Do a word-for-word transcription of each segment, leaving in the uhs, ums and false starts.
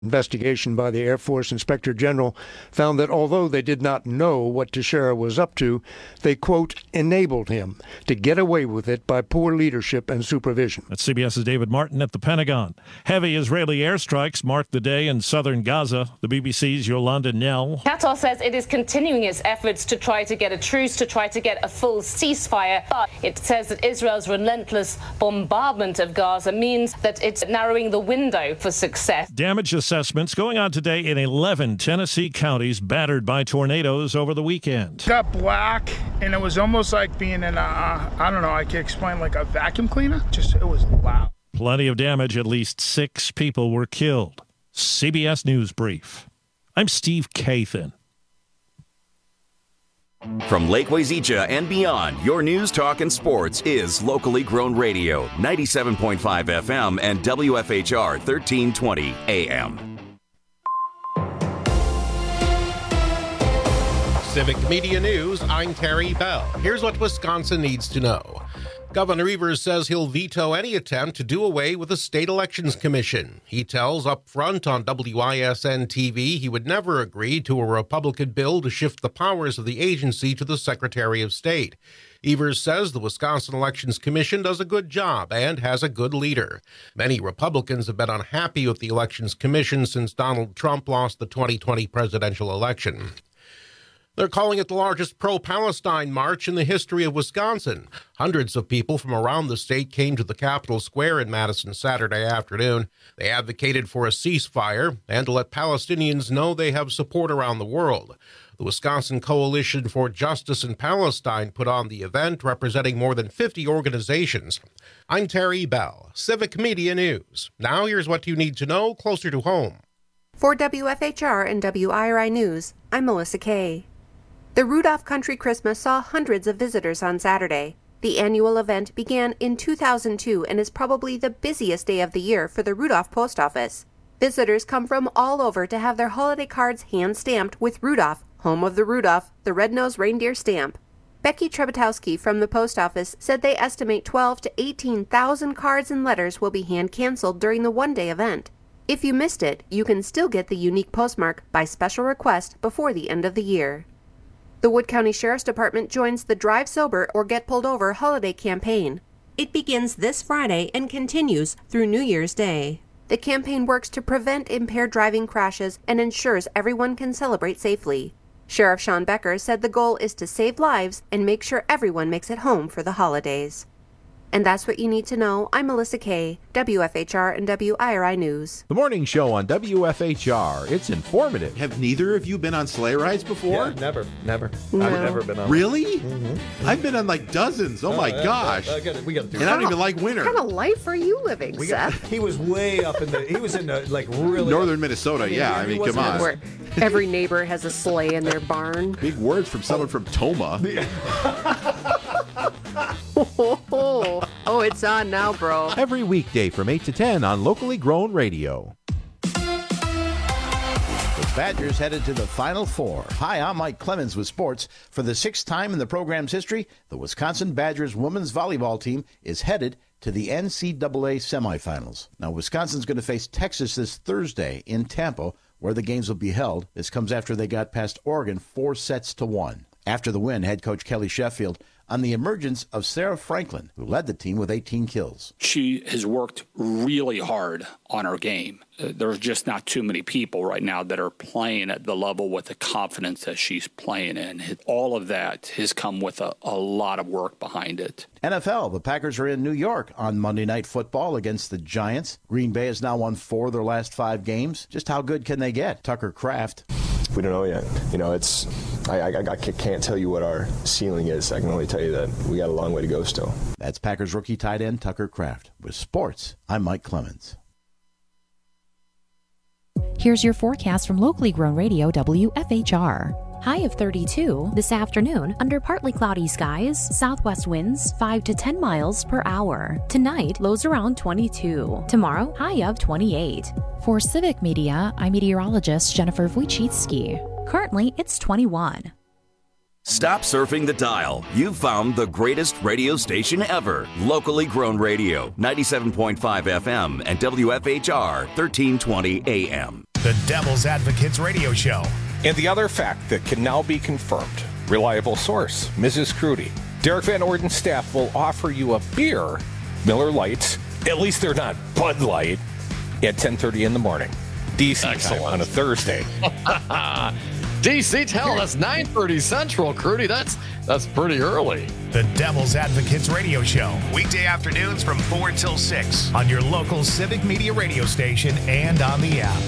Investigation by the Air Force Inspector General found that although they did not know what Teixeira was up to, they, quote, enabled him to get away with it by poor leadership and supervision. That's CBS's David Martin at the Pentagon. Heavy Israeli airstrikes marked the day in southern Gaza. The B B C's Yolanda Nell. Qatar says it is continuing its efforts to try to get a truce, to try to get a full ceasefire. But it says that Israel's relentless bombardment of Gaza means that it's narrowing the window for success. Damage assessments going on today in eleven Tennessee counties battered by tornadoes over the weekend. It got black, and it was almost like being in a, uh, I don't know, I can explain, like a vacuum cleaner. Just, it was loud. Plenty of damage. At least six people were killed. C B S News Brief. I'm Steve Kathan. From Lake Wazeecha and beyond, your news, talk, and sports is locally grown radio, ninety-seven point five F M and W F H R thirteen twenty A M. Civic Media News, I'm Terry Bell. Here's what Wisconsin needs to know. Governor Evers says he'll veto any attempt to do away with the State Elections Commission. He tells up front on W I S N T V he would never agree to a Republican bill to shift the powers of the agency to the Secretary of State. Evers says the Wisconsin Elections Commission does a good job and has a good leader. Many Republicans have been unhappy with the Elections Commission since Donald Trump lost the twenty twenty presidential election. They're calling it the largest pro-Palestine march in the history of Wisconsin. Hundreds of people from around the state came to the Capitol Square in Madison Saturday afternoon. They advocated for a ceasefire and to let Palestinians know they have support around the world. The Wisconsin Coalition for Justice in Palestine put on the event, representing more than fifty organizations. I'm Terry Bell, Civic Media News. Now here's what you need to know closer to home. For W F H R and W I R I News, I'm Melissa Kay. The Rudolph Country Christmas saw hundreds of visitors on Saturday. The annual event began in two thousand two and is probably the busiest day of the year for the Rudolph Post Office. Visitors come from all over to have their holiday cards hand-stamped with Rudolph, home of the Rudolph, the red-nosed reindeer stamp. Becky Trebetowski from the post office said they estimate twelve to eighteen thousand cards and letters will be hand-canceled during the one-day event. If you missed it, you can still get the unique postmark by special request before the end of the year. The Wood County Sheriff's Department joins the Drive Sober or Get Pulled Over holiday campaign. It begins this Friday and continues through New Year's Day. The campaign works to prevent impaired driving crashes and ensures everyone can celebrate safely. Sheriff Sean Becker said the goal is to save lives and make sure everyone makes it home for the holidays. And that's what you need to know. I'm Melissa Kay, W F H R and W I R I News. The morning show on W F H R. It's informative. Have neither of you been on sleigh rides before? Yeah, never, never. No. I've never been on. Really? Mm-hmm. I've been on like dozens. Oh, oh my yeah, gosh. I gotta, we got to do and I don't even like winter. What kind of life are you living, we Seth? got, he was way up in the, he was in the, like really. Northern up, Minnesota, yeah. I mean, come on. Where every neighbor has a sleigh in their barn. Big words from someone from Toma. Oh, oh, it's on now, bro. Every weekday from eight to ten on locally grown radio. The Badgers headed to the Final Four. Hi, I'm Mike Clemens with sports. For the sixth time in the program's history, the Wisconsin Badgers women's volleyball team is headed to the N C double A semifinals. Now, Wisconsin's going to face Texas this Thursday in Tampa, where the games will be held. This comes after they got past Oregon four sets to one. After the win, head coach Kelly Sheffield on the emergence of Sarah Franklin, who led the team with eighteen kills. She has worked really hard on her game. Uh, there's just not too many people right now that are playing at the level with the confidence that she's playing in. All of that has come with a, a lot of work behind it. N F L, the Packers are in New York on Monday Night Football against the Giants. Green Bay has now won four of their last five games. Just how good can they get? Tucker Kraft. We don't know yet. You know, it's I, I, I can't tell you what our ceiling is. I can only tell you that we got a long way to go still. That's Packers rookie tight end Tucker Kraft. With sports, I'm Mike Clemens. Here's your forecast from locally grown radio W F H R. High of thirty-two this afternoon under partly cloudy skies, southwest winds five to ten miles per hour. Tonight, lows around twenty-two. Tomorrow, high of twenty-eight. For Civic Media, I'm meteorologist Jennifer Wojcicki. Currently, it's twenty-one. Stop surfing the dial. You've found the greatest radio station ever. Locally grown radio, ninety-seven point five F M and W F H R thirteen twenty A M. the Devil's Advocates Radio Show. And the other fact that can now be confirmed, reliable source, Missus Crudy. Derek Van Orden's staff will offer you a beer, Miller Lights, at least they're not Bud Light, at ten thirty in the morning. D C time on a Thursday. D C, tell that's nine thirty Central, Crudy. That's that's pretty early. The Devil's Advocates Radio Show, weekday afternoons from four till six on your local Civic Media radio station and on the app.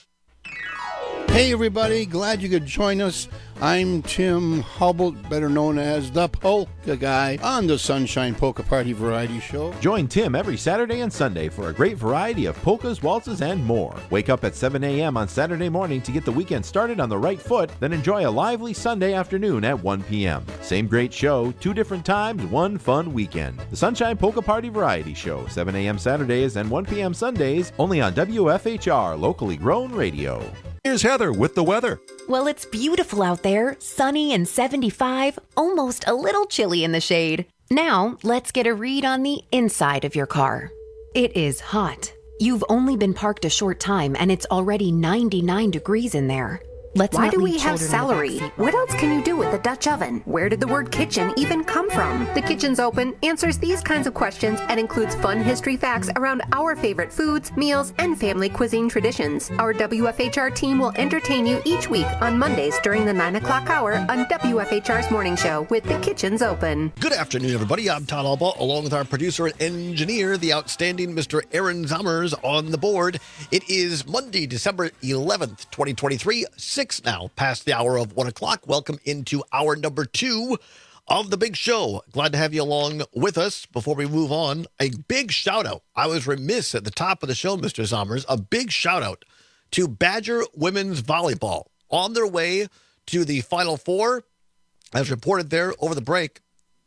Hey everybody, glad you could join us. I'm Tim Hubble, better known as the Polka Guy, on the Sunshine Polka Party Variety Show. Join Tim every Saturday and Sunday for a great variety of polkas, waltzes, and more. Wake up at seven a.m. on Saturday morning to get the weekend started on the right foot, then enjoy a lively Sunday afternoon at one p.m. Same great show, two different times, one fun weekend. The Sunshine Polka Party Variety Show, seven a.m. Saturdays and one p.m. Sundays, only on W F H R, locally grown radio. Here's Heather with the weather. Well, it's beautiful out there, sunny and seventy-five, almost a little chilly in the shade. Now, let's get a read on the inside of your car. It is hot. You've only been parked a short time and it's already ninety-nine degrees in there. Let's Why not do leave we have children in the celery? backseat. What else can you do with the Dutch oven? Where did the word kitchen even come from? The Kitchen's Open answers these kinds of questions and includes fun history facts around our favorite foods, meals, and family cuisine traditions. Our W F H R team will entertain you each week on Mondays during the nine o'clock hour on W F H R's Morning Show with The Kitchen's Open. Good afternoon, everybody. I'm Todd Alba, along with our producer and engineer, the outstanding Mister Aaron Zommers, on the board. It is Monday, December eleventh, twenty twenty-three, six now past the hour of one o'clock. Welcome into hour number two of the big show. Glad to have you along with us. Before we move on, a big shout out. I was remiss at the top of the show, Mister Zommers. A big shout out to Badger Women's Volleyball on their way to the Final Four. As reported there over the break,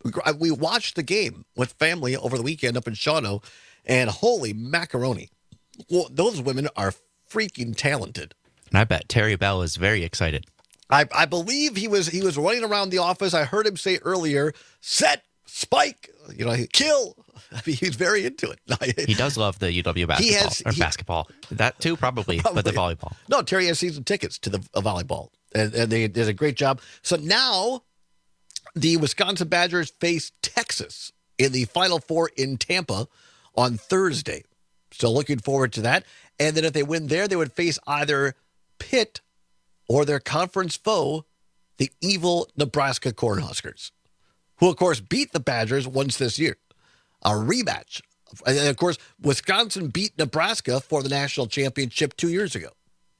we watched the game with family over the weekend up in Shawano, and holy macaroni. Well, those women are freaking talented. And I bet Terry Bell is very excited. I, I believe he was he was running around the office. I heard him say earlier, set, spike, you know, kill. I mean, he's very into it. He does love the U W basketball. He has, or he, basketball. That too, probably, probably, but the volleyball. No, Terry has season tickets to the uh, volleyball, and, and they did a great job. So now the Wisconsin Badgers face Texas in the Final Four in Tampa on Thursday. So looking forward to that. And then if they win there, they would face either Pitt or their conference foe, the evil Nebraska Cornhuskers, who, of course, beat the Badgers once this year. A rematch. And, of course, Wisconsin beat Nebraska for the national championship two years ago.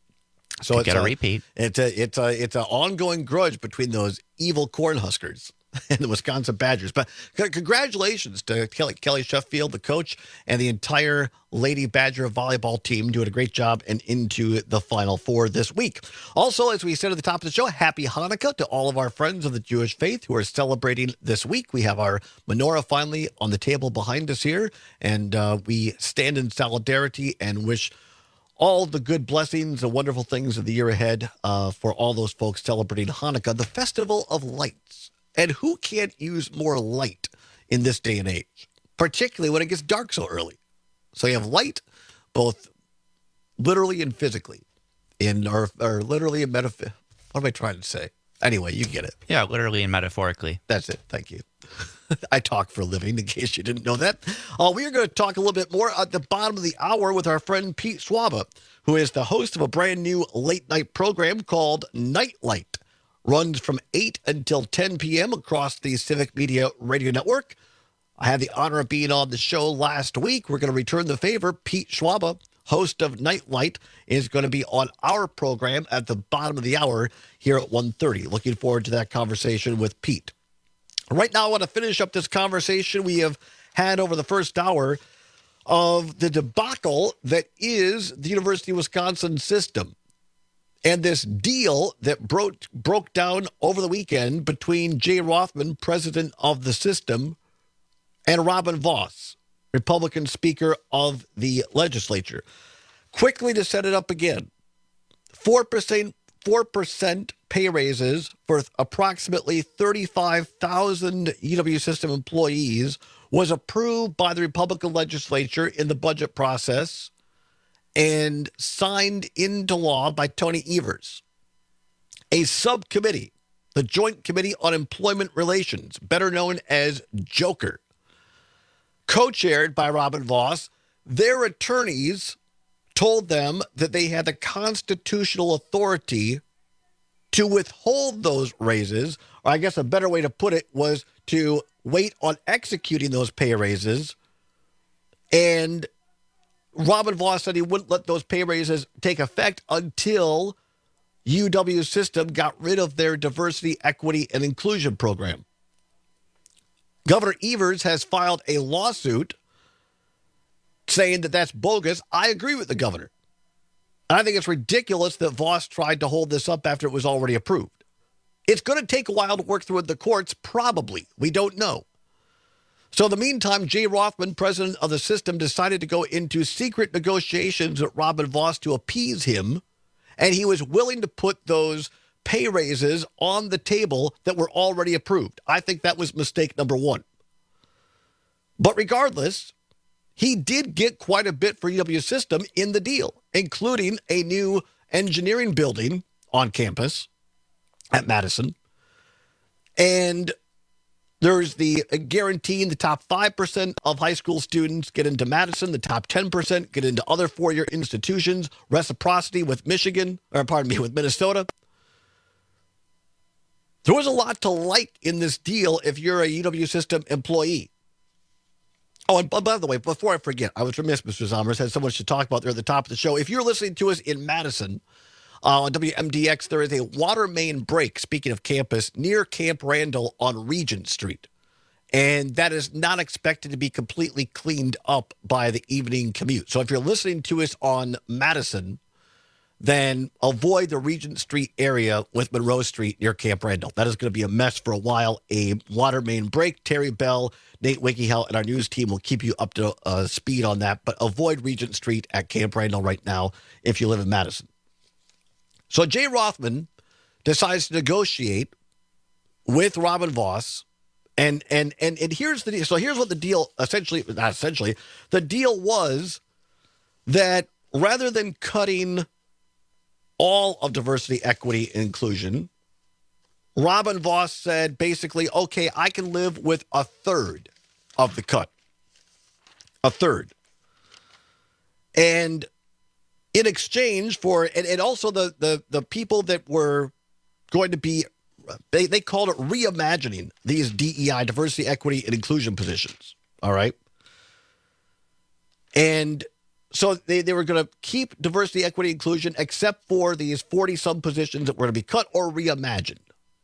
So Could it's get a, a repeat. It's a it's a it's an ongoing grudge between those evil Cornhuskers and the Wisconsin Badgers. But c- congratulations to Kelly Kelly Sheffield, the coach, and the entire Lady Badger volleyball team doing a great job and into the Final Four this week. Also, as we said at the top of the show, happy Hanukkah to all of our friends of the Jewish faith who are celebrating this week. We have our menorah finally on the table behind us here, and uh, we stand in solidarity and wish all the good blessings and wonderful things of the year ahead uh, for all those folks celebrating Hanukkah, the festival of lights. And who can't use more light in this day and age, particularly when it gets dark so early? So you have light, both literally and physically, in or, or literally and metaphor. What am I trying to say? Anyway, you get it. Yeah, literally and metaphorically. That's it. Thank you. I talk for a living, in case you didn't know that. Uh, we are going to talk a little bit more at the bottom of the hour with our friend Pete Schwaba, who is the host of a brand new late night program called Nightlight. Runs from eight until ten p.m. across the Civic Media Radio Network. I had the honor of being on the show last week. We're going to return the favor. Pete Schwaba, host of Nightlight, is going to be on our program at the bottom of the hour here at one thirty. Looking forward to that conversation with Pete. Right now, I want to finish up this conversation we have had over the first hour of the debacle that is the University of Wisconsin system. And this deal that broke broke down over the weekend between Jay Rothman, president of the system, and Robin Voss, Republican Speaker of the legislature. Quickly to set it up again, four percent, four percent pay raises for approximately thirty-five thousand U W system employees was approved by the Republican legislature in the budget process. and signed into law by Tony Evers. A subcommittee, the Joint Committee on Employment Relations, better known as Joker, co-chaired by Robin Voss, their attorneys told them that they had the constitutional authority to withhold those raises, or I guess a better way to put it was to wait on executing those pay raises. And Robin Voss said he wouldn't let those pay raises take effect until U W System got rid of their diversity, equity, and inclusion program. Governor Evers has filed a lawsuit saying that that's bogus. I agree with the governor. I think it's ridiculous that Voss tried to hold this up after it was already approved. It's going to take a while to work through the courts, probably. We don't know. So in the meantime, Jay Rothman, president of the system, decided to go into secret negotiations with Robin Voss to appease him, and he was willing to put those pay raises on the table that were already approved. I think that was mistake number one. But regardless, he did get quite a bit for U W System in the deal, including a new engineering building on campus at Madison. And there's the guaranteeing the top five percent of high school students get into Madison, the top ten percent get into other four-year institutions, reciprocity with Michigan, or pardon me, with Minnesota. There was a lot to like in this deal if you're a U W System employee. Oh, and by the way, before I forget, I was remiss, Mister Zommers, had so much to talk about there at the top of the show. If you're listening to us in Madison, uh, on W M D X, there is a water main break, speaking of campus, near Camp Randall on Regent Street. And that is not expected to be completely cleaned up by the evening commute. So if you're listening to us on Madison, then avoid the Regent Street area with Monroe Street near Camp Randall. That is going to be a mess for a while. A water main break. Terry Bell, Nate Winkihell, and our news team will keep you up to uh, speed on that. But avoid Regent Street at Camp Randall right now if you live in Madison. So Jay Rothman decides to negotiate with Robin Voss. And and and and here's the deal. So here's what the deal essentially, not essentially, the deal was that rather than cutting all of diversity, equity, and inclusion, Robin Voss said basically, okay, I can live with a third of the cut. A third. And in exchange for, and, and also the, the, the people that were going to be, they, they called it reimagining these D E I, diversity, equity, and inclusion positions. All right. And so they, they were going to keep diversity, equity, inclusion, except for these forty-some positions that were going to be cut or reimagined.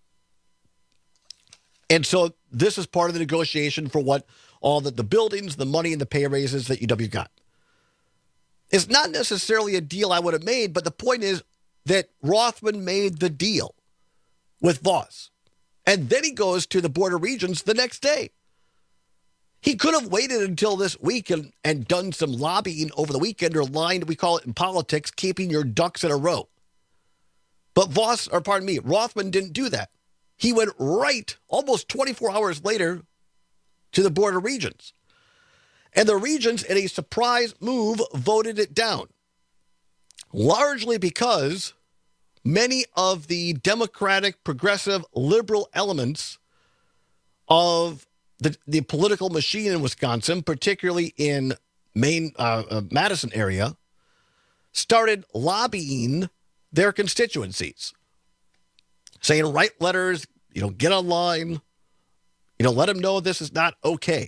And so this is part of the negotiation for what all the, the buildings, the money, and the pay raises that U W got. It's not necessarily a deal I would have made, but the point is that Rothman made the deal with Voss. And then he goes to the Board of Regents the next day. He could have waited until this week and, and done some lobbying over the weekend, or lined, we call it in politics, keeping your ducks in a row. But Voss, or pardon me, Rothman didn't do that. He went right, almost twenty-four hours later, to the Board of Regents. And the Regents, in a surprise move, voted it down. Largely because many of the Democratic, progressive, liberal elements of The, the political machine in Wisconsin, particularly in Maine, uh, uh, Madison area, started lobbying their constituencies, saying, write letters, you know, get online, you know, let them know this is not okay.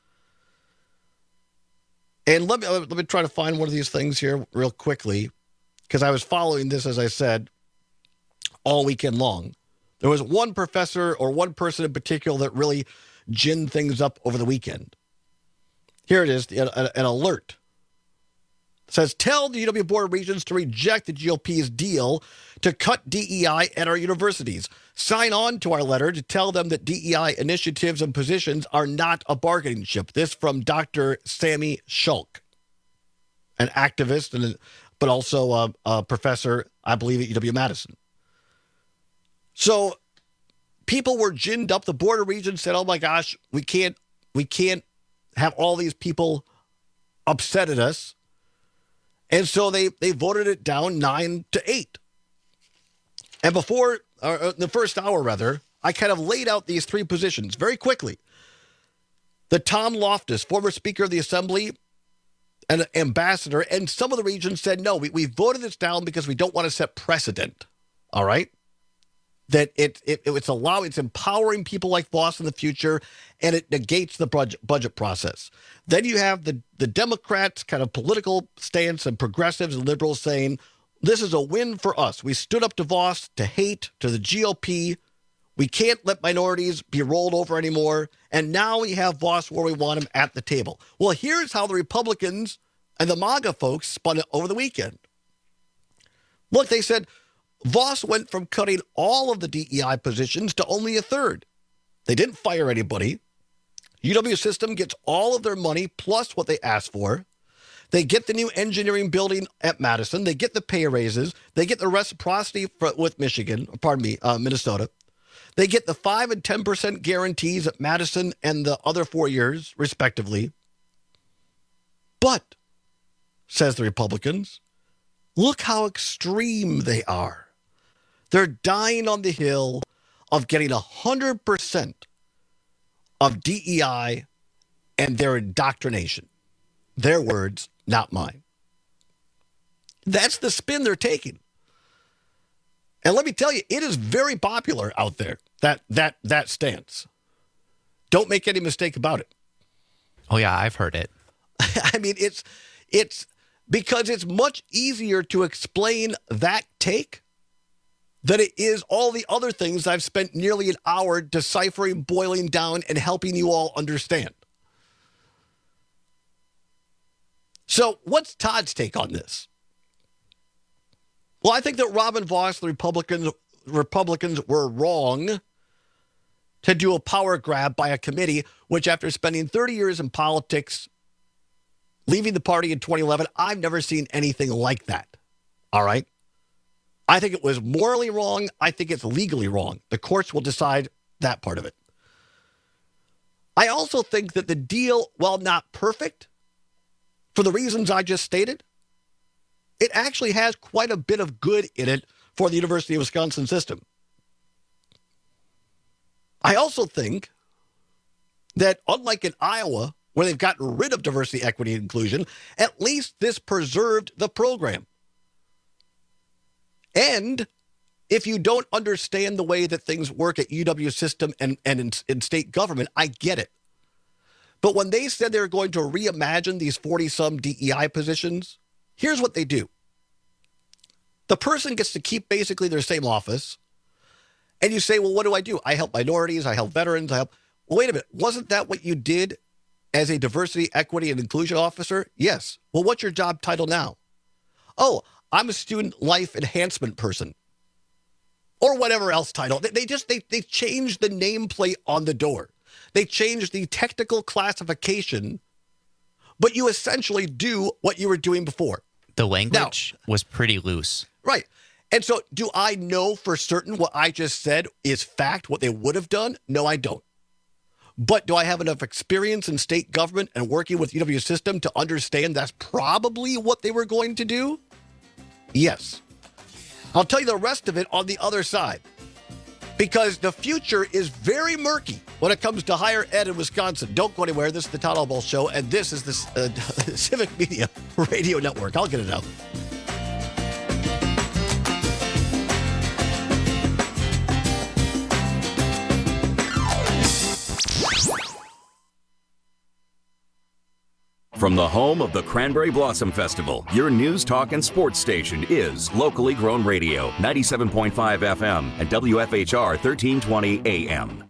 And let me, let me try to find one of these things here real quickly, because I was following this, as I said, all weekend long. There was one professor or one person in particular that really gin things up over the weekend. Here it is, an, an alert. It says, tell the U W Board of Regents to reject the G O P's deal to cut D E I at our universities. Sign on to our letter to tell them that D E I initiatives and positions are not a bargaining chip. This from Doctor Sammy Shulk, an activist, and but also a, a professor, I believe, at U W-Madison. So people were ginned up. The Board of Regents said, oh my gosh, we can't, we can't have all these people upset at us. And so they, they voted it down nine to eight. And before, uh, the first hour rather, I kind of laid out these three positions very quickly. The Tom Loftus, former Speaker of the Assembly and ambassador, and some of the regions said, no, we, we voted this down because we don't want to set precedent. All right? That it, it it's allow it's empowering people like Voss in the future, and it negates the budget, budget process. Then you have the, the Democrats' kind of political stance and progressives and liberals saying, this is a win for us. We stood up to Voss, to hate, to the G O P. We can't let minorities be rolled over anymore. And now we have Voss where we want him at the table. Well, here's how the Republicans and the MAGA folks spun it over the weekend. Look, they said Voss went from cutting all of the D E I positions to only a third. They didn't fire anybody. U W System gets all of their money plus what they asked for. They get the new engineering building at Madison. They get the pay raises. They get the reciprocity for, with Michigan, pardon me, uh, Minnesota. They get the five and ten percent guarantees at Madison and the other four years, respectively. But, says the Republicans, look how extreme they are. They're dying on the hill of getting one hundred percent of D E I and their indoctrination. Their words, not mine. That's the spin they're taking. And let me tell you, it is very popular out there, that that that stance. Don't make any mistake about it. Oh, yeah, I've heard it. I mean, it's it's because it's much easier to explain that take than it is all the other things I've spent nearly an hour deciphering, boiling down, and helping you all understand. So what's Todd's take on this? Well, I think that Robin Voss, the Republicans, Republicans were wrong to do a power grab by a committee, which after spending thirty years in politics, leaving the party in twenty eleven, I've never seen anything like that. All right? I think it was morally wrong. I think it's legally wrong. The courts will decide that part of it. I also think that the deal, while not perfect, for the reasons I just stated, it actually has quite a bit of good in it for the University of Wisconsin system. I also think that unlike in Iowa, where they've gotten rid of diversity, equity, and inclusion, at least this preserved the program. And if you don't understand the way that things work at U W system and, and in, in state government, I get it. But when they said they were going to reimagine these forty-some D E I positions, here's what they do. The person gets to keep basically their same office. And you say, well, what do I do? I help minorities. I help veterans. I help. Well, wait a minute. Wasn't that what you did as a diversity, equity, and inclusion officer? Yes. Well, what's your job title now? Oh, I'm a student life enhancement person. Or whatever else title. They, they just, they, they changed the nameplate on the door. They changed the technical classification, but you essentially do what you were doing before. The language now, was pretty loose. Right. And so do I know for certain what I just said is fact, what they would have done? No, I don't. But do I have enough experience in state government and working with U W system to understand that's probably what they were going to do? Yes. I'll tell you the rest of it on the other side. Because the future is very murky when it comes to higher ed in Wisconsin. Don't go anywhere. This is the Todd Albaugh Show, and this is the uh, Civic Media Radio Network. I'll get it out. From the home of the Cranberry Blossom Festival, your news, talk, and sports station is Locally Grown Radio, ninety-seven point five F M and W F H R thirteen twenty A M.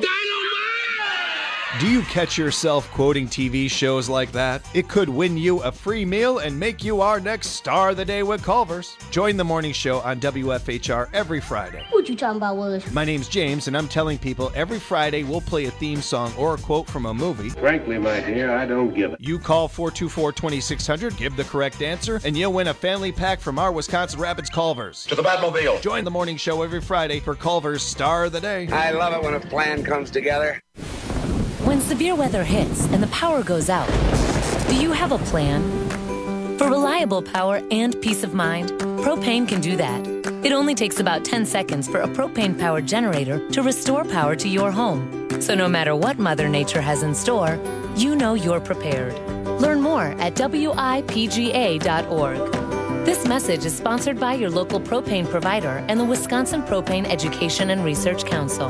Do you catch yourself quoting T V shows like that? It could win you a free meal and make you our next star of the day with Culver's. Join the morning show on W F H R every Friday. What you talking about, Willis? My name's James, and I'm telling people every Friday we'll play a theme song or a quote from a movie. Frankly, my dear, I don't give it. You call four two four, two six zero zero, give the correct answer, and you'll win a family pack from our Wisconsin Rapids Culver's. To the Batmobile. Join the morning show every Friday for Culver's Star of the Day. I love it when a plan comes together. When severe weather hits and the power goes out, do you have a plan? For reliable power and peace of mind, propane can do that. It only takes about ten seconds for a propane-powered generator to restore power to your home. So no matter what Mother Nature has in store, you know you're prepared. Learn more at W I P G A dot org. This message is sponsored by your local propane provider and the Wisconsin Propane Education and Research Council.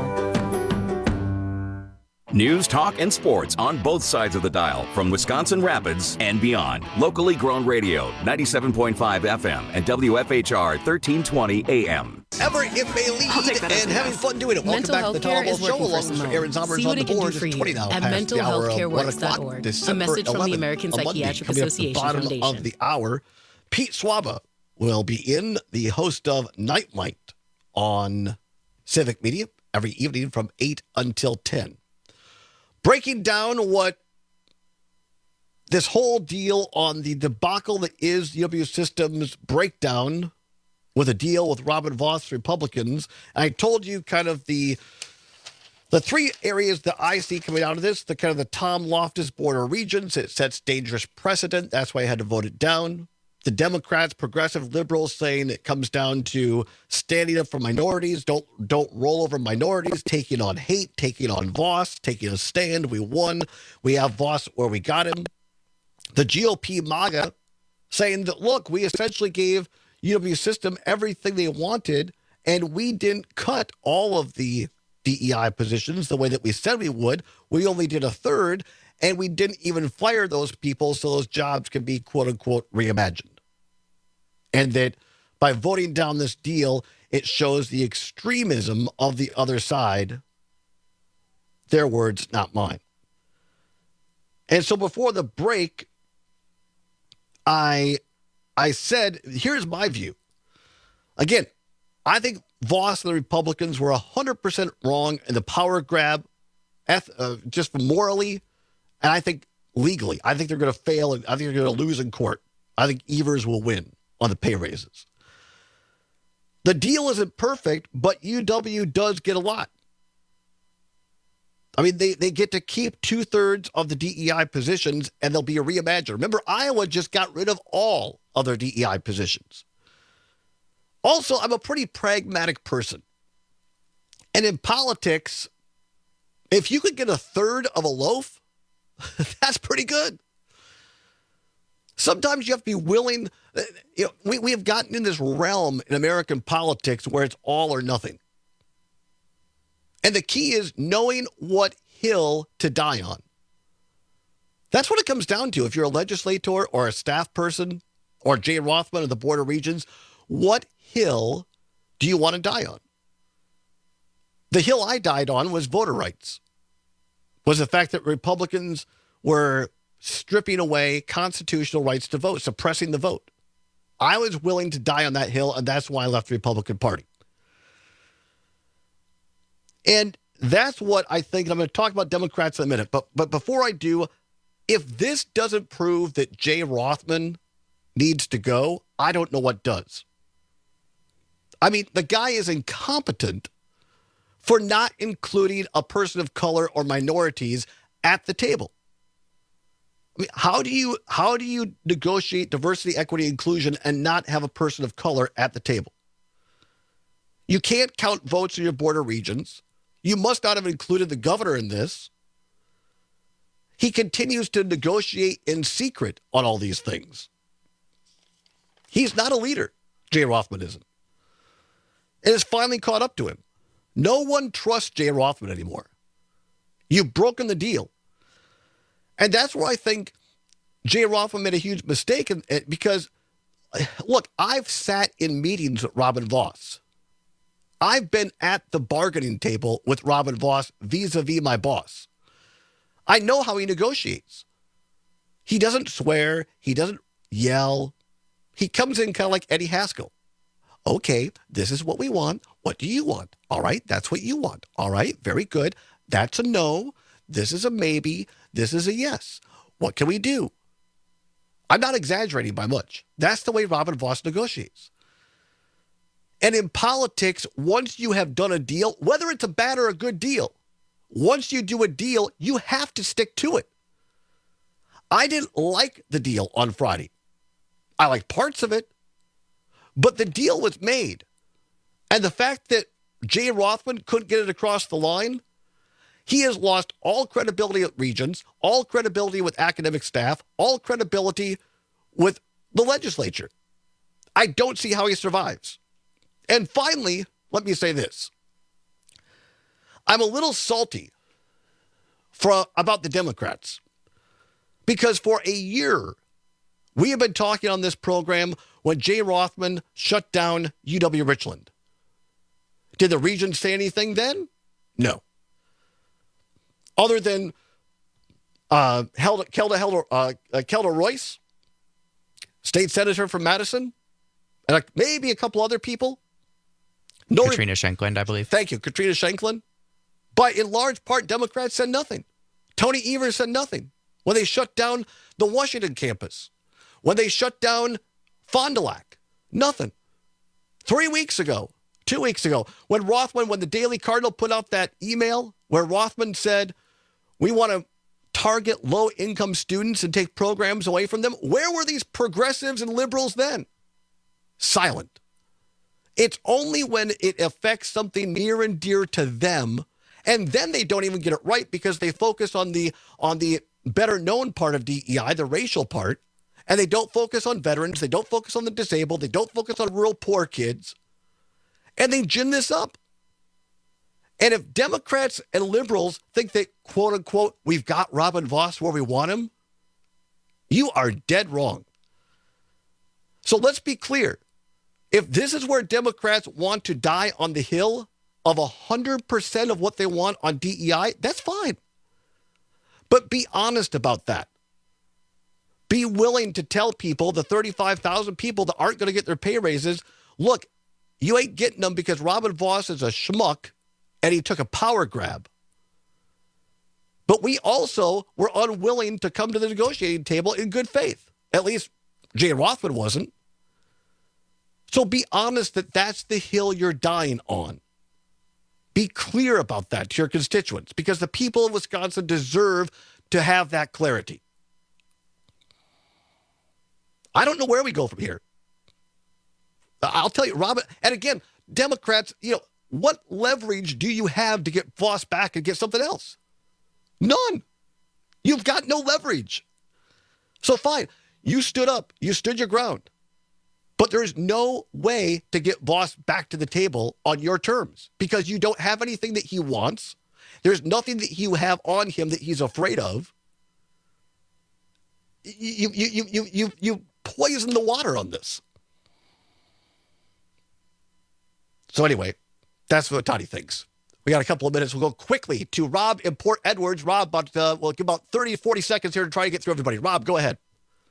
News, talk, and sports on both sides of the dial from Wisconsin Rapids and beyond. Locally grown radio, ninety-seven point five F M and W F H R thirteen twenty A M. Ever if may lead and having fun doing it. Welcome Mental back to the care Tall is Ball Show working for along with Simone. Aaron Zombers See on what the it can board. do for It's you twenty now at past mental the hour health care of one works dot o'clock. org. A December message from the eleventh, American a Monday, Psychiatric coming up Association the bottom Foundation. of the hour. Pete Swaba will be in, the host of Nightlight on Civic Media every evening from eight until ten. Breaking down what this whole deal on the debacle that is U W Systems breakdown with a deal with Robin Vos Republicans. I told you kind of the the three areas that I see coming out of this, the kind of the Tom Loftus border regions. It sets dangerous precedent. That's why I had to vote it down. The Democrats, progressive liberals saying it comes down to standing up for minorities. Don't don't roll over minorities, taking on hate, taking on Vos, taking a stand. We won. We have Vos where we got him. The G O P MAGA saying that, look, we essentially gave U W System everything they wanted, and we didn't cut all of the D E I positions the way that we said we would. We only did a third, and we didn't even fire those people so those jobs can be, quote unquote, reimagined. And that by voting down this deal, it shows the extremism of the other side. Their words, not mine. And so before the break, I I said, here's my view. Again, I think Vos and the Republicans were one hundred percent wrong in the power grab, eth- uh, just morally, and I think legally. I think they're going to fail, and I think they're going to lose in court. I think Evers will win on the pay raises. The deal isn't perfect, but U W does get a lot. I mean, they, they get to keep two-thirds of the D E I positions, and they'll be a reimagined. Remember, Iowa just got rid of all other D E I positions. Also, I'm a pretty pragmatic person. And in politics, if you could get a third of a loaf, that's pretty good. Sometimes you have to be willing. You know, we, we have gotten in this realm in American politics where it's all or nothing. And the key is knowing what hill to die on. That's what it comes down to. If you're a legislator or a staff person or Jay Rothman of the border regions, what hill do you want to die on? The hill I died on was voter rights, was the fact that Republicans were stripping away constitutional rights to vote, suppressing the vote. I was willing to die on that hill, and that's why I left the Republican Party. And that's what I think. I'm going to talk about Democrats in a minute. But but before I do, if this doesn't prove that Jay Rothman needs to go, I don't know what does. I mean, the guy is incompetent for not including a person of color or minorities at the table. I mean, how do you how do you negotiate diversity, equity, inclusion and not have a person of color at the table? You can't count votes in your border regions. You must not have included the governor in this. He continues to negotiate in secret on all these things. He's not a leader, Jay Rothman isn't. It has finally caught up to him. No one trusts Jay Rothman anymore. You've broken the deal. And that's where I think Jay Rothman made a huge mistake in, because, look, I've sat in meetings with Robin Vos. I've been at the bargaining table with Robin Vos vis-a-vis my boss. I know how he negotiates. He doesn't swear. He doesn't yell. He comes in kind of like Eddie Haskell. Okay, this is what we want. What do you want? All right, that's what you want. All right, very good. That's a no. This is a maybe. This is a yes. What can we do? I'm not exaggerating by much. That's the way Robin Vos negotiates. And in politics, once you have done a deal, whether it's a bad or a good deal, once you do a deal, you have to stick to it. I didn't like the deal on Friday. I like parts of it. But the deal was made. And the fact that Jay Rothman couldn't get it across the line, he has lost all credibility at Regions, all credibility with academic staff, all credibility with the legislature. I don't see how he survives. And finally, let me say this. I'm a little salty for, about the Democrats because for a year, we have been talking on this program when Jay Rothman shut down U W Richland. Did the Region say anything then? No. Other than uh, Helda, Kelda, Helda, uh, uh, Kelda Royce, state senator from Madison, and a, maybe a couple other people. No Katrina re- Shanklin, I believe. Thank you, Katrina Shanklin. But in large part, Democrats said nothing. Tony Evers said nothing when they shut down the Washington campus, when they shut down Fond du Lac. Nothing. Three weeks ago, two weeks ago, when Rothman, when the Daily Cardinal put out that email where Rothman said, we want to target low-income students and take programs away from them, where were these progressives and liberals then? Silent. It's only when it affects something near and dear to them, and then they don't even get it right because they focus on the on the better-known part of D E I, the racial part, and they don't focus on veterans, they don't focus on the disabled, they don't focus on rural poor kids, and they gin this up. And if Democrats and liberals think that, quote-unquote, we've got Robin Vos where we want him, you are dead wrong. So let's be clear. If this is where Democrats want to die on the hill of one hundred percent of what they want on D E I, that's fine. But be honest about that. Be willing to tell people, the thirty-five thousand people that aren't going to get their pay raises, look, you ain't getting them because Robin Vos is a schmuck and he took a power grab. But we also were unwilling to come to the negotiating table in good faith. At least Jay Rothman wasn't. So be honest that that's the hill you're dying on. Be clear about that to your constituents because the people of Wisconsin deserve to have that clarity. I don't know where we go from here. I'll tell you, Robin, and again, Democrats, you know, what leverage do you have to get Vos back and get something else? None. You've got no leverage. So fine, you stood up, you stood your ground. But there's no way to get Vos back to the table on your terms because you don't have anything that he wants. There's nothing that you have on him that he's afraid of. You, you, you, you, you, you poison the water on this. So anyway, that's what Toddy thinks. We got a couple of minutes. We'll go quickly to Rob in Port Edwards. Rob, about, uh, we'll give about thirty, forty seconds here to try to get through everybody. Rob, go ahead.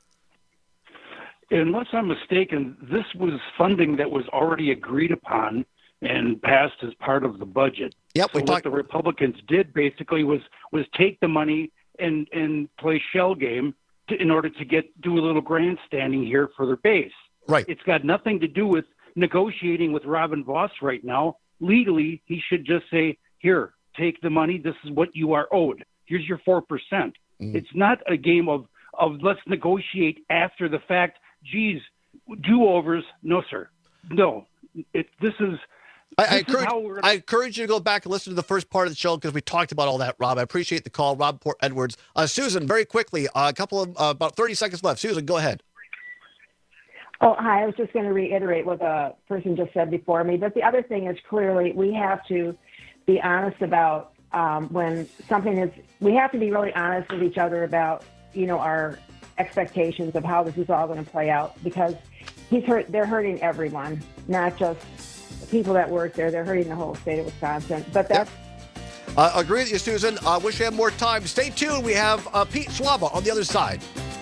Unless I'm mistaken, this was funding that was already agreed upon and passed as part of the budget. Yep, so we what talked- the Republicans did basically was was take the money and and play shell game to, in order to get do a little grandstanding here for their base. Right. It's got nothing to do with negotiating with Robin Vos right now. Legally, he should just say, "Here, take the money. This is what you are owed. Here's your four percent." Mm. It's not a game of of let's negotiate after the fact. Geez, do-overs, no, sir. No, it, this is I, I, this is encourage, how we're I encourage you to go back and listen to the first part of the show because we talked about all that, Rob. I appreciate the call. Rob Port Edwards. Uh, Susan, very quickly, uh, a couple of, uh, about thirty seconds left. Susan, go ahead. Oh, hi. I was just going to reiterate what the person just said before me. But the other thing is clearly we have to be honest about um, when something is, we have to be really honest with each other about, you know, our expectations of how this is all going to play out because he's hurt. They're hurting everyone, not just the people that work there. They're hurting the whole state of Wisconsin. But that's. Yep. Uh, agree with you, Susan. Uh, wish you had more time. Stay tuned. We have uh, Pete Schwaba on the other side.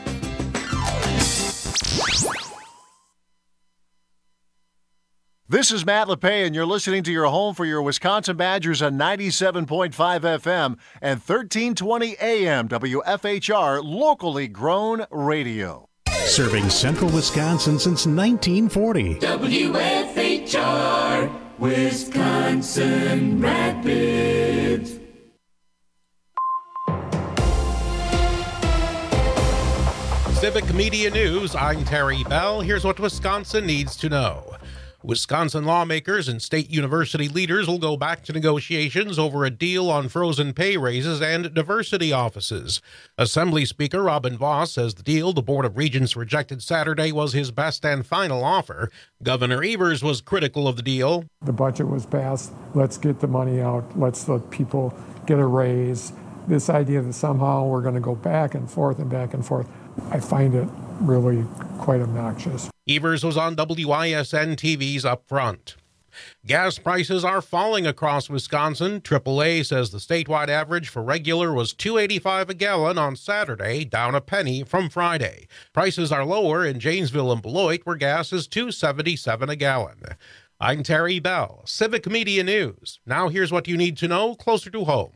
This is Matt LePay, and you're listening to your home for your Wisconsin Badgers on ninety-seven point five F M and thirteen twenty A M W F H R, locally grown radio. Serving central Wisconsin since nineteen forty. W F H R, Wisconsin Rapids. Civic Media News, I'm Terry Bell. Here's what Wisconsin needs to know. Wisconsin lawmakers and state university leaders will go back to negotiations over a deal on frozen pay raises and diversity offices. Assembly Speaker Robin Vos says the deal the Board of Regents rejected Saturday was his best and final offer. Governor Evers was critical of the deal. The budget was passed. Let's get the money out. Let's let people get a raise. This idea that somehow we're going to go back and forth and back and forth, I find it really quite obnoxious. Evers was on W I S N T V's Up Front. Gas prices are falling across Wisconsin. triple A says the statewide average for regular was two dollars and eighty-five cents a gallon on Saturday, down a penny from Friday. Prices are lower in Janesville and Beloit, where gas is two dollars and seventy-seven cents a gallon. I'm Terry Bell, Civic Media News. Now here's what you need to know closer to home.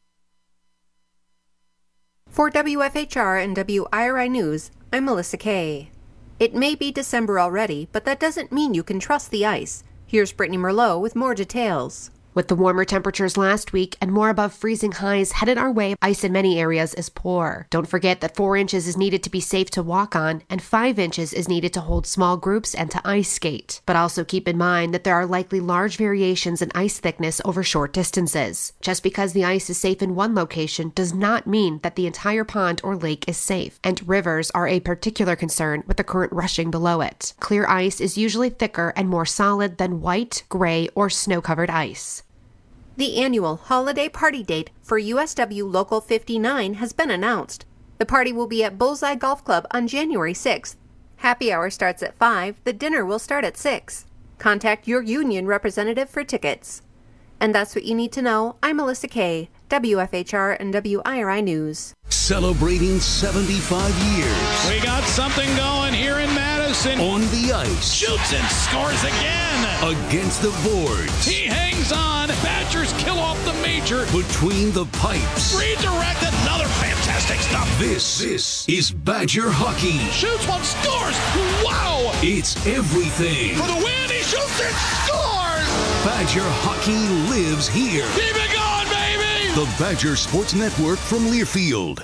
For W F H R and W I R I News, I'm Melissa Kay. It may be December already, but that doesn't mean you can trust the ice. Here's Brittany Merlot with more details. With the warmer temperatures last week and more above freezing highs headed our way, ice in many areas is poor. Don't forget that four inches is needed to be safe to walk on, and five inches is needed to hold small groups and to ice skate. But also keep in mind that there are likely large variations in ice thickness over short distances. Just because the ice is safe in one location does not mean that the entire pond or lake is safe, and rivers are a particular concern with the current rushing below it. Clear ice is usually thicker and more solid than white, gray, or snow-covered ice. The annual holiday party date for U S W Local fifty-nine has been announced. The party will be at Bullseye Golf Club on January sixth. Happy hour starts at five. The dinner will start at six. Contact your union representative for tickets. And that's what you need to know. I'm Melissa Kay, W F H R and W I R I News. Celebrating seventy-five years. We got something going here in Madison. On the ice. Shoots and scores again. Against the boards. He hangs on. Badgers kill off the major. Between the pipes. Redirect, another fantastic stop. This, this is Badger hockey. Shoots one, scores. Wow. It's everything. For the win, he shoots and scores. Badger hockey lives here. Keep it going, baby. The Badger Sports Network from Learfield.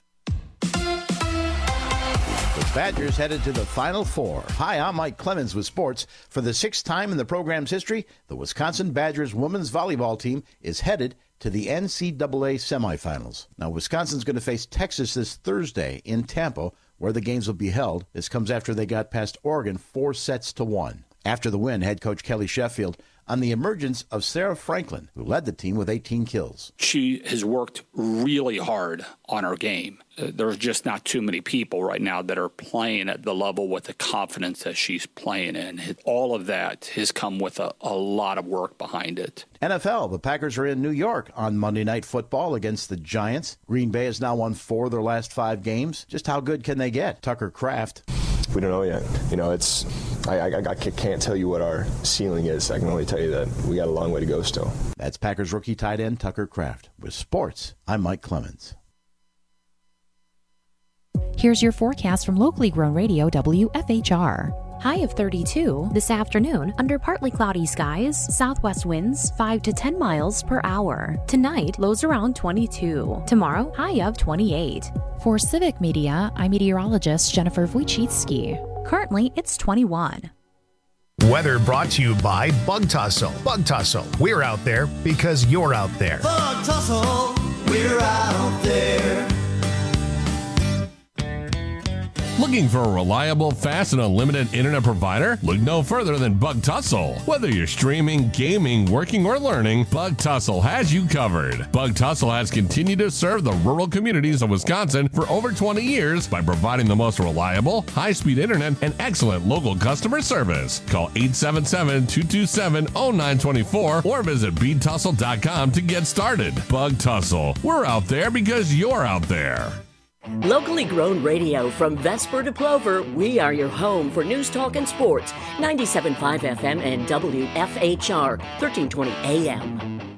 Badgers headed to the Final Four. Hi, I'm Mike Clemens with sports. For the sixth time in the program's history, the Wisconsin Badgers women's volleyball team is headed to the N C double A semifinals. Now, Wisconsin's going to face Texas this Thursday in Tampa, where the games will be held. This comes after they got past Oregon four sets to one. After the win, head coach Kelly Sheffield on the emergence of Sarah Franklin, who led the team with eighteen kills. She has worked really hard on her game. Uh, there's just not too many people right now that are playing at the level with the confidence that she's playing in. All of that has come with a, a lot of work behind it. N F L, the Packers are in New York on Monday Night Football against the Giants. Green Bay has now won four of their last five games. Just how good can they get? Tucker Kraft. We don't know yet. You know, it's I, I, I can't tell you what our ceiling is. I can only tell you that we got a long way to go still. That's Packers rookie tight end Tucker Kraft. With sports, I'm Mike Clemens. Here's your forecast from locally grown radio W F H R. High of thirty-two this afternoon under partly cloudy skies, southwest winds five to ten miles per hour. Tonight, lows around twenty-two. Tomorrow, high of twenty-eight. For Civic Media, I'm meteorologist Jennifer Wojcicki. Currently, it's twenty-one. Weather brought to you by Bug Tussle. Bug Tussle, we're out there because you're out there. Bug Tussle, we're out there. Looking for a reliable, fast, and unlimited internet provider? Look no further than Bug Tussle. Whether you're streaming, gaming, working, or learning, Bug Tussle has you covered. Bug Tussle has continued to serve the rural communities of Wisconsin for over twenty years by providing the most reliable, high-speed internet and excellent local customer service. Call eight seven seven, two two seven, zero nine two four or visit bead tussle dot com to get started. Bug Tussle. We're out there because you're out there. Locally grown radio from Vesper to Plover, we are your home for news, talk, and sports. ninety-seven point five F M and W F H R, thirteen twenty A M.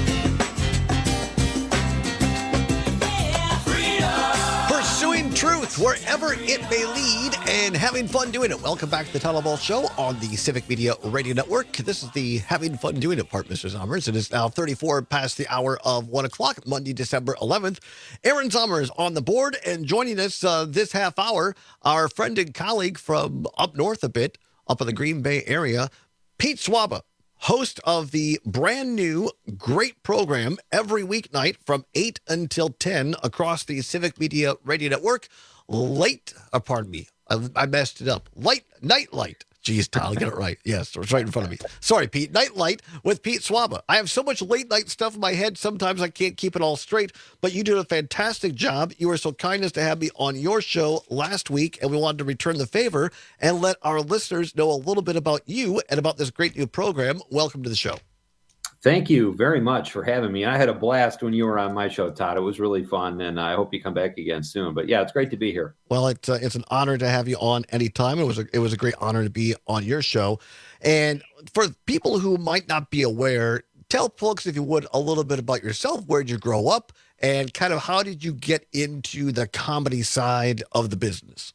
Pursuing truth wherever it may lead, and having fun doing it. Welcome back to the Tunnel Ball Show on the Civic Media Radio Network. This is the having fun doing it part, Mister Zommers. It is now thirty-four past the hour of one o'clock, Monday, December eleventh. Aaron Zommers on the board, and joining us uh, this half hour, our friend and colleague from up north a bit, up in the Green Bay area, Pete Swaba, host of the brand new great program every weeknight from eight until ten across the Civic Media Radio Network. Late, uh, pardon me, I, I messed it up. Light, Nightlight. Jeez, Tyler, get it right. Yes, it's right in front of me. Sorry, Pete. Nightlight with Pete Swaba. I have so much late night stuff in my head, sometimes I can't keep it all straight, but you did a fantastic job. You were so kind as to have me on your show last week, and we wanted to return the favor and let our listeners know a little bit about you and about this great new program. Welcome to the show. Thank you very much for having me. I had a blast when you were on my show, Todd. It was really fun, and I hope you come back again soon. But yeah, it's great to be here. Well, it's uh, it's an honor to have you on anytime. It was a, it was a great honor to be on your show. And for people who might not be aware, tell folks, if you would, a little bit about yourself. Where did you grow up, and kind of how did you get into the comedy side of the business?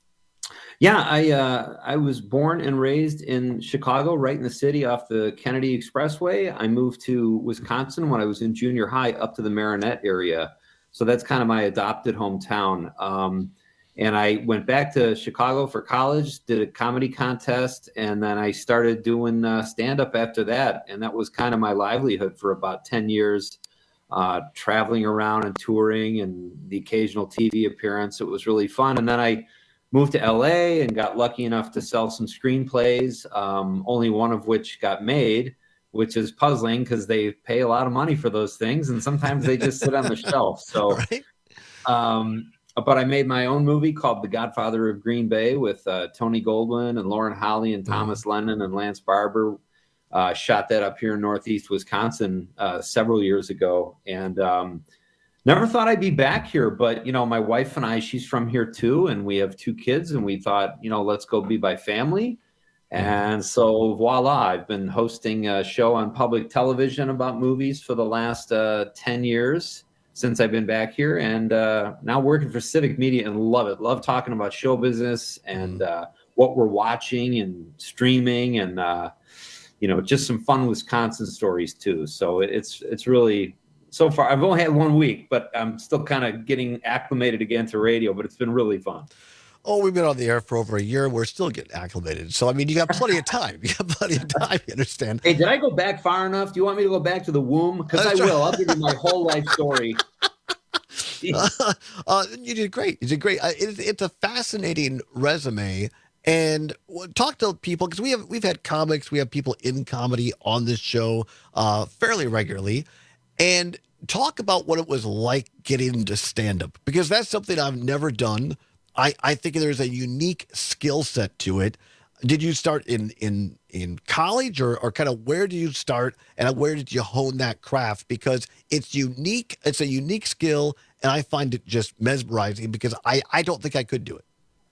Yeah, I uh, I was born and raised in Chicago, right in the city off the Kennedy Expressway. I moved to Wisconsin when I was in junior high up to the Marinette area. So that's kind of my adopted hometown. Um, and I went back to Chicago for college, did a comedy contest, and then I started doing uh, stand-up after that. And that was kind of my livelihood for about ten years, uh, traveling around and touring and the occasional T V appearance. It was really fun. And then I moved to L A and got lucky enough to sell some screenplays, um, only one of which got made, which is puzzling because they pay a lot of money for those things, and sometimes they just sit on the shelf. So, right. um, but I made my own movie called The Godfather of Green Bay with uh, Tony Goldwyn and Lauren Holly and Thomas mm. Lennon and Lance Barber. Uh, shot that up here in Northeast Wisconsin uh, several years ago, and um, never thought I'd be back here, but, you know, my wife and I, she's from here too, and we have two kids, and we thought, you know, let's go be by family. And so voila, I've been hosting a show on public television about movies for the last uh, ten years since I've been back here, and uh, now working for Civic Media, and love it. Love talking about show business and uh, what we're watching and streaming, and, uh, you know, just some fun Wisconsin stories too. So it's it's really... So far, I've only had one week, but I'm still kind of getting acclimated again to radio, but it's been really fun. Oh, we've been on the air for over a year. We're still getting acclimated. So, I mean, you got plenty of time. You got plenty of time, you understand? Hey, did I go back far enough? Do you want me to go back to the womb? Because I will. I'll give you my whole life story. uh, uh, you did great. You did great. Uh, it, it's a fascinating resume. And talk to people, because we have, we've had comics, we have people in comedy on this show uh, fairly regularly. And talk about what it was like getting into stand-up, because that's something I've never done. I, I think there's a unique skill set to it. Did you start in in, in college, or, or kind of where did you start, and where did you hone that craft? Because it's unique. It's a unique skill, and I find it just mesmerizing because I, I don't think I could do it.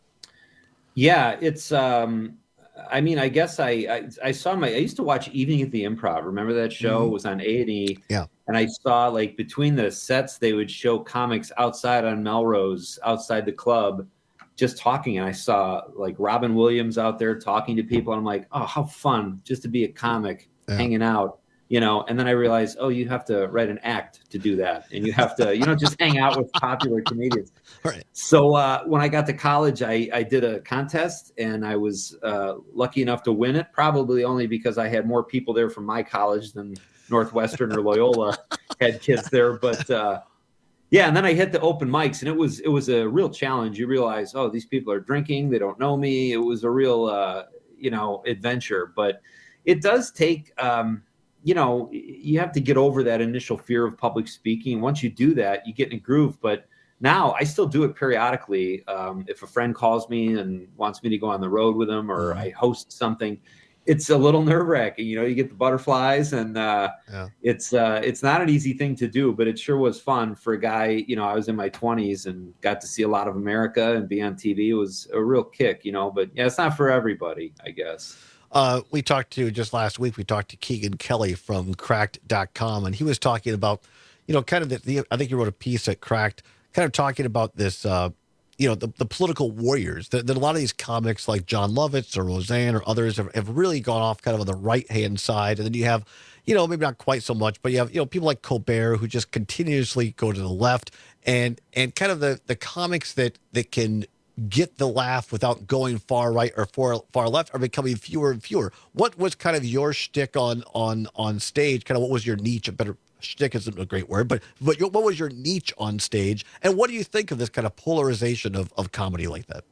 Yeah, it's... Um... I mean, I guess I, I I saw my I used to watch Evening at the Improv. Remember that show? Mm-hmm. It was on A and E. Yeah. And I saw, like, between the sets, they would show comics outside on Melrose, outside the club, just talking. And I saw, like, Robin Williams out there talking to people. And I'm like, oh, how fun just to be a comic, yeah. hanging out, you know. And then I realized, oh, you have to write an act to do that. And you have to, you know, just hang out with popular comedians. Right. So uh, when I got to college, I, I did a contest, and I was uh, lucky enough to win it, probably only because I had more people there from my college than Northwestern or Loyola had kids there. But uh, yeah, and then I hit the open mics, and it was it was a real challenge. You realize, oh, these people are drinking. They don't know me. It was a real, uh, you know, adventure. But it does take, um, you know, you have to get over that initial fear of public speaking. Once you do that, you get in a groove. But now I still do it periodically. Um, if a friend calls me and wants me to go on the road with them, or I host something, it's a little nerve wracking. You know, you get the butterflies, and uh, yeah. it's uh, it's not an easy thing to do, but it sure was fun for a guy. You know, I was in my twenties and got to see a lot of America and be on T V. It was a real kick, you know, but yeah, it's not for everybody, I guess. Uh, we talked to, just last week, we talked to Keegan Kelly from cracked dot com, and he was talking about, you know, kind of the, the I think he wrote a piece at Cracked, kind of talking about this, uh, you know, the, the political warriors that, that a lot of these comics like John Lovitz or Roseanne or others have, have really gone off kind of on the right-hand side. And then you have, you know, maybe not quite so much, but you have, you know, people like Colbert who just continuously go to the left, and and kind of the, the comics that, that can get the laugh without going far right or far, far left are becoming fewer and fewer. What was kind of your shtick on, on, on stage? Kind of what was your niche? A better shtick isn't a great word, but but your, what was your niche on stage, and what do you think of this kind of polarization of, of comedy like that?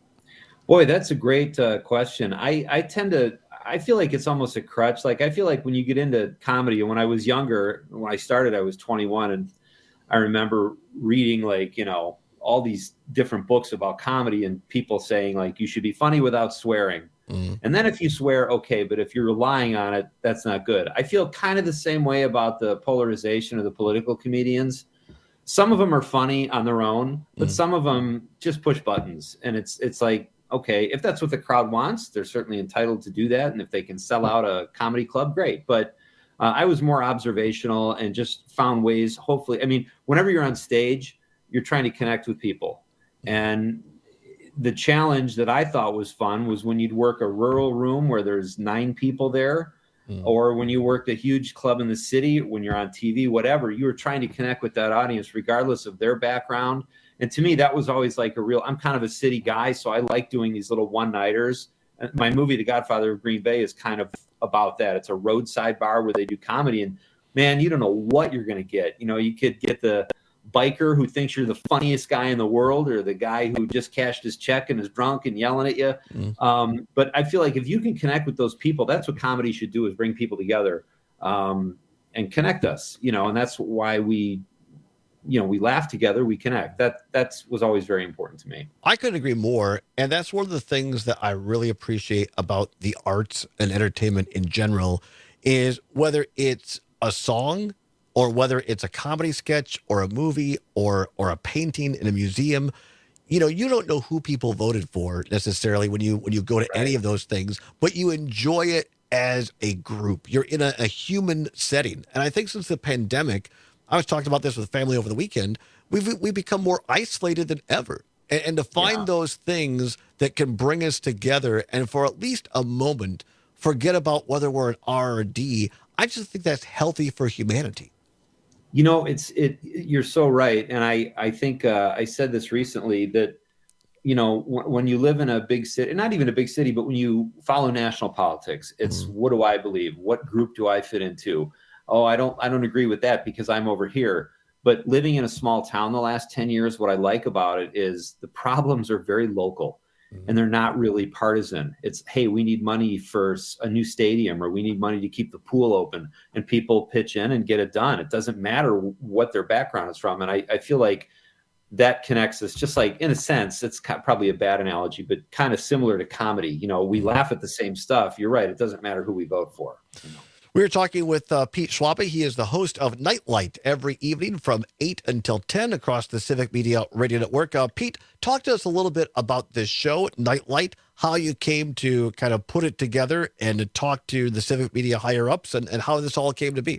Boy, that's a great uh, question. I, I tend to, I feel like it's almost a crutch. Like, I feel like when you get into comedy, and when I was younger, when I started, I was twenty-one, and I remember reading, like, you know, all these different books about comedy and people saying, like, you should be funny without swearing. Mm. And then if you swear, okay, but if you're relying on it, that's not good. I feel kind of the same way about the polarization of the political comedians. Some of them are funny on their own, but mm. some of them just push buttons. And it's it's like, okay, if that's what the crowd wants, they're certainly entitled to do that. And if they can sell out a comedy club, great. But uh, I was more observational and just found ways, hopefully. I mean, whenever you're on stage, you're trying to connect with people. And the challenge that I thought was fun was when you'd work a rural room where there's nine people there, mm. or when you worked a huge club in the city, when you're on T V, whatever, you were trying to connect with that audience regardless of their background. And to me, that was always like a real, I'm kind of a city guy, so I like doing these little one-nighters. My movie, The Godfather of Green Bay, is kind of about that. It's a roadside bar where they do comedy, and man, you don't know what you're going to get. You know, you could get the biker who thinks you're the funniest guy in the world, or the guy who just cashed his check and is drunk and yelling at you. Mm. Um, but I feel like if you can connect with those people, that's what comedy should do, is bring people together um, and connect us, you know, and that's why we, you know, we laugh together, we connect. That that's was always very important to me. I couldn't agree more. And that's one of the things that I really appreciate about the arts and entertainment in general, is whether it's a song, or whether it's a comedy sketch or a movie or or a painting in a museum, you know, you don't know who people voted for necessarily when you when you go to right. any of those things, but you enjoy it as a group. You're in a, a human setting. And I think since the pandemic, I was talking about this with family over the weekend, we've we've become more isolated than ever. And, and to find yeah. those things that can bring us together and for at least a moment forget about whether we're an R or a D, I just think that's healthy for humanity. You know, it's it. You're so right, and I I think uh, I said this recently that, you know, w- when you live in a big city, not even a big city, but when you follow national politics, it's mm-hmm. what do I believe? What group do I fit into? Oh, I don't I don't agree with that because I'm over here. But living in a small town the last ten years, what I like about it is the problems are very local. And they're not really partisan. It's, hey, we need money for a new stadium, or we need money to keep the pool open, and people pitch in and get it done. It doesn't matter what their background is from. And I, I feel like that connects us, just like, in a sense, it's probably a bad analogy, but kind of similar to comedy. You know, we laugh at the same stuff. You're right. It doesn't matter who we vote for. You know? We're talking with uh, Pete Schwabe. He is the host of Nightlight every evening from eight until ten across the Civic Media Radio Network. Uh, Pete, talk to us a little bit about this show, Nightlight, how you came to kind of put it together and to talk to the Civic Media higher-ups, and, and how this all came to be.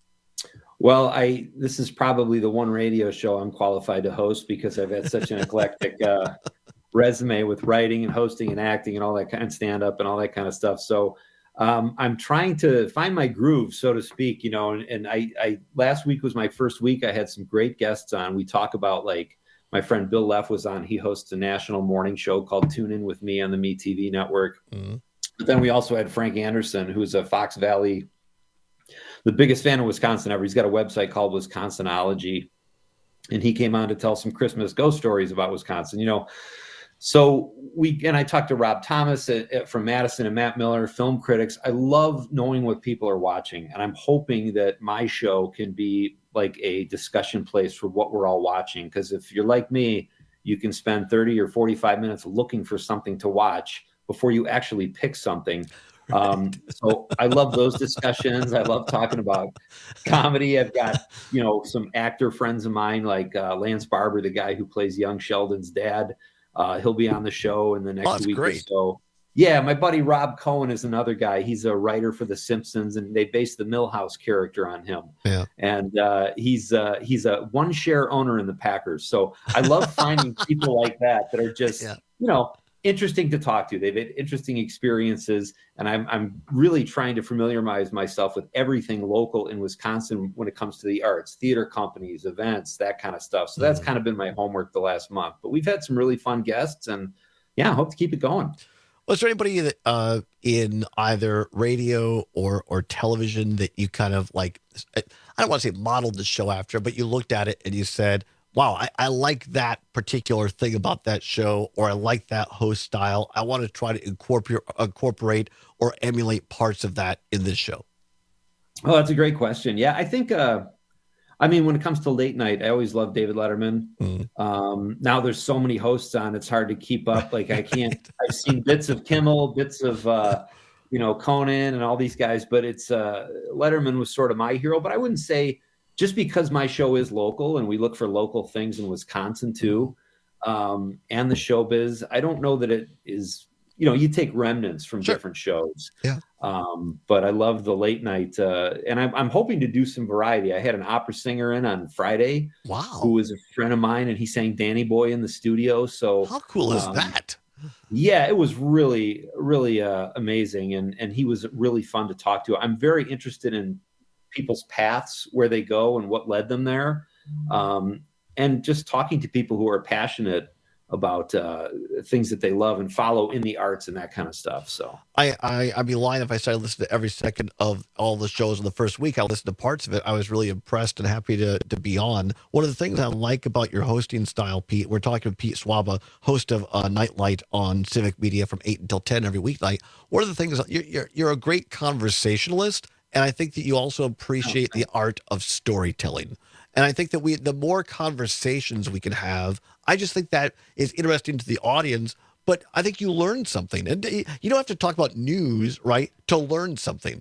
Well, I this is probably the one radio show I'm qualified to host because I've had such an eclectic uh, resume with writing and hosting and acting and all that kind of stand-up and all that kind of stuff. So Um, I'm trying to find my groove, so to speak, you know, and, and I, I, last week was my first week. I had some great guests on. We talk about, like, my friend Bill Leff was on. He hosts a national morning show called Tune In With Me on the Me T V network. Mm-hmm. But then we also had Frank Anderson, who's a Fox Valley, the biggest fan of Wisconsin ever. He's got a website called Wisconsinology, and he came on to tell some Christmas ghost stories about Wisconsin, you know. So we, and I talked to Rob Thomas at, at, from Madison and Matt Miller, film critics. I love knowing what people are watching. And I'm hoping that my show can be like a discussion place for what we're all watching. Because if you're like me, you can spend thirty or forty-five minutes looking for something to watch before you actually pick something. Um, so I love those discussions. I love talking about comedy. I've got, you know, some actor friends of mine, like uh, Lance Barber, the guy who plays young Sheldon's dad. Uh, he'll be on the show in the next oh, week great. or so. Yeah, my buddy Rob Cohen is another guy. He's a writer for The Simpsons, and they based the Milhouse character on him. Yeah, and uh, he's uh, he's a one share owner in the Packers. So I love finding people like that that are just yeah. you know interesting to talk to. They've had interesting experiences, and I'm I'm really trying to familiarize myself with everything local in Wisconsin when it comes to the arts, theater companies, events, that kind of stuff. So that's mm. kind of been my homework the last month. But we've had some really fun guests, and yeah, I hope to keep it going. Was there anybody that uh, in either radio or or television that you kind of like, I don't want to say modeled the show after, but you looked at it and you said, wow, I, I like that particular thing about that show, or I like that host style. I want to try to incorporate, incorporate or emulate parts of that in this show? Oh, that's a great question. Yeah, I think, uh, I mean, when it comes to late night, I always love David Letterman. Mm. Um, now there's so many hosts on, it's hard to keep up. Like I can't, I've seen bits of Kimmel, bits of, uh, you know, Conan and all these guys, but it's uh, Letterman was sort of my hero. But I wouldn't say just because my show is local and we look for local things in Wisconsin too, um, and the showbiz, I don't know that it is, you know, you take remnants from sure. different shows. Yeah. Um, but I love the late night, uh, and I'm, I'm hoping to do some variety. I had an opera singer in on Friday. Wow. Who was a friend of mine, and he sang Danny Boy in the studio. So how cool is um, that? Yeah, it was really, really uh, amazing. And, and he was really fun to talk to. I'm very interested in people's paths, where they go and what led them there. Um, and just talking to people who are passionate about uh, things that they love and follow in the arts and that kind of stuff. So I, I, I'd be lying if I said I listened to every second of all the shows in the first week. I listened to parts of it. I was really impressed and happy to, to be on. One of the things I like about your hosting style, Pete, we're talking with Pete Swaba, host of uh, Nightlight on Civic Media from eight until ten every weeknight. One of the things, you're, you're, you're a great conversationalist, and I think that you also appreciate the art of storytelling. And I think that we, the more conversations we can have, I just think that is interesting to the audience. But I think you learn something, and you don't have to talk about news, right, to learn something.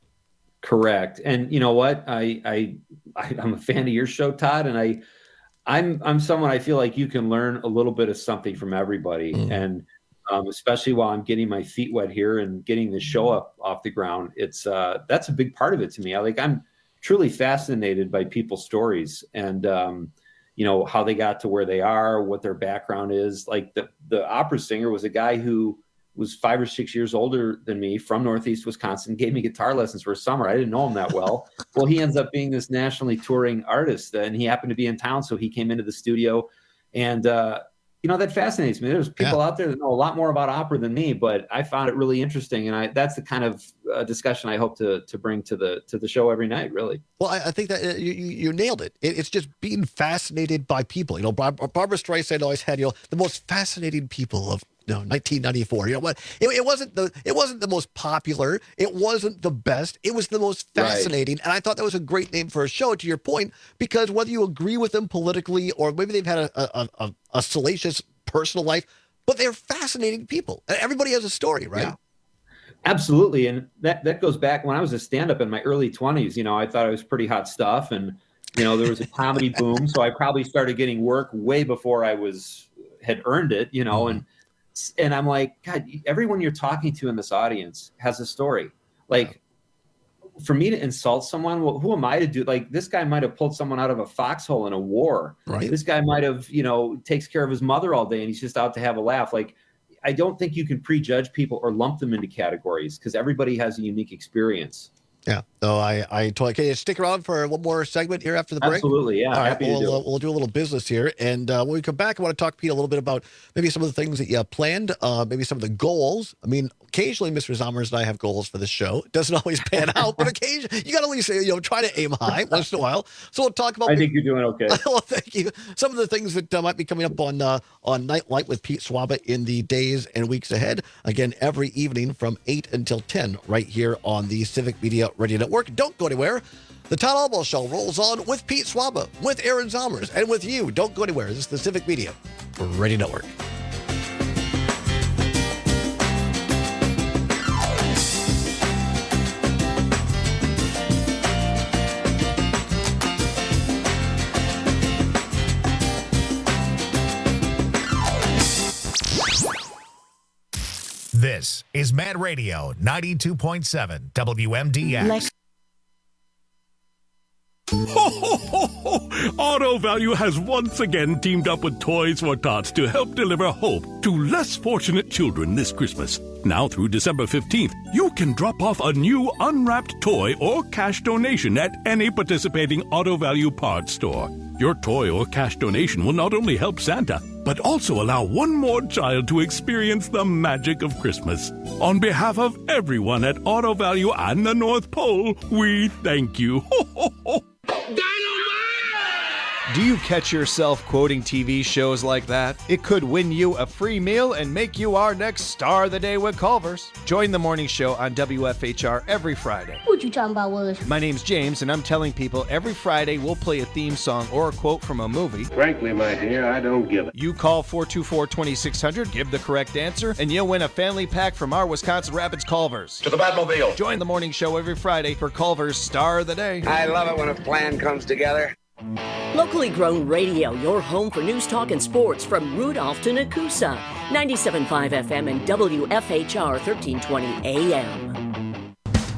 Correct. And you know what? I, I, I I'm a fan of your show, Todd, and I, I'm, I'm someone I feel like you can learn a little bit of something from everybody, mm. and um, especially while I'm getting my feet wet here and getting the show up off the ground. It's uh, that's a big part of it to me. I like I'm. truly fascinated by people's stories and, um, you know, how they got to where they are, what their background is. Like the, the opera singer was a guy who was five or six years older than me from Northeast Wisconsin, gave me guitar lessons for a summer. I didn't know him that well. Well, he ends up being this nationally touring artist, and he happened to be in town. So he came into the studio, and, uh, you know, that fascinates me. There's people yeah. out there that know a lot more about opera than me, but I found it really interesting. And I, that's the kind of uh, discussion I hope to to bring to the to the show every night, really. Well, I, I think that uh, you, you nailed it. it. It's just being fascinated by people. You know, Bar- Barbara Streisand always had, you know, the most fascinating people of, you know, nineteen ninety-four. You know what? It, it wasn't the it wasn't the most popular. It wasn't the best. It was the most fascinating. Right. And I thought that was a great name for a show, to your point, because whether you agree with them politically or maybe they've had a a, a, a salacious personal life, but they're fascinating people. Everybody has a story, right? Yeah. Absolutely. And that, that goes back when I was a stand-up in my early twenties. You know, I thought I was pretty hot stuff, and, you know, there was a comedy boom. So I probably started getting work way before I was had earned it, you know, and And I'm like, God, everyone you're talking to in this audience has a story. Like, for me to insult someone, well, who am I to do? Like, this guy might have pulled someone out of a foxhole in a war. Right. This guy might have, you know, takes care of his mother all day and he's just out to have a laugh. Like, I don't think you can prejudge people or lump them into categories, because everybody has a unique experience. Yeah. So I, I told, can you stick around for one more segment here after the break? Absolutely. Yeah. All right. Happy We'll, to do uh, it. we'll do a little business here. And uh, when we come back, I want to talk to Pete a little bit about maybe some of the things that you planned, uh, maybe some of the goals. I mean, occasionally Mister Zommers and I have goals for this show. It doesn't always pan out, but occasionally you got to at least, you know, try to aim high once in a while. So we'll talk about. I think you're doing okay. Well, thank you. Some of the things that uh, might be coming up on uh, on Nightlight with Pete Swaba in the days and weeks ahead. Again, every evening from eight until ten, right here on the Civic Media Radio Network. Don't go anywhere. The Todd Albaugh Show rolls on with Pete Swaba, with Aaron Zommers, and with you. Don't go anywhere. This is the Civic Media Radio Network. This This is Mad Radio ninety-two point seven W M D X. Lex- Ho, ho, ho, ho. Auto Value has once again teamed up with Toys for Tots to help deliver hope to less fortunate children this Christmas. Now through December fifteenth, you can drop off a new unwrapped toy or cash donation at any participating Auto Value parts store. Your toy or cash donation will not only help Santa, but also allow one more child to experience the magic of Christmas. On behalf of everyone at Auto Value and the North Pole, we thank you. Ho, ho, ho. Do you catch yourself quoting T V shows like that? It could win you a free meal and make you our next Star of the Day with Culver's. Join the morning show on W F H R every Friday. What you talking about, Willis? My name's James, and I'm telling people every Friday we'll play a theme song or a quote from a movie. Frankly, my dear, I don't give it. You call four two four, two six zero zero, give the correct answer, and you'll win a family pack from our Wisconsin Rapids Culver's. To the Batmobile. Join the morning show every Friday for Culver's Star of the Day. I love it when a plan comes together. Locally grown radio, your home for news, talk, and sports from Rudolph to Nakusa. ninety-seven point five F M and W F H R thirteen twenty A M.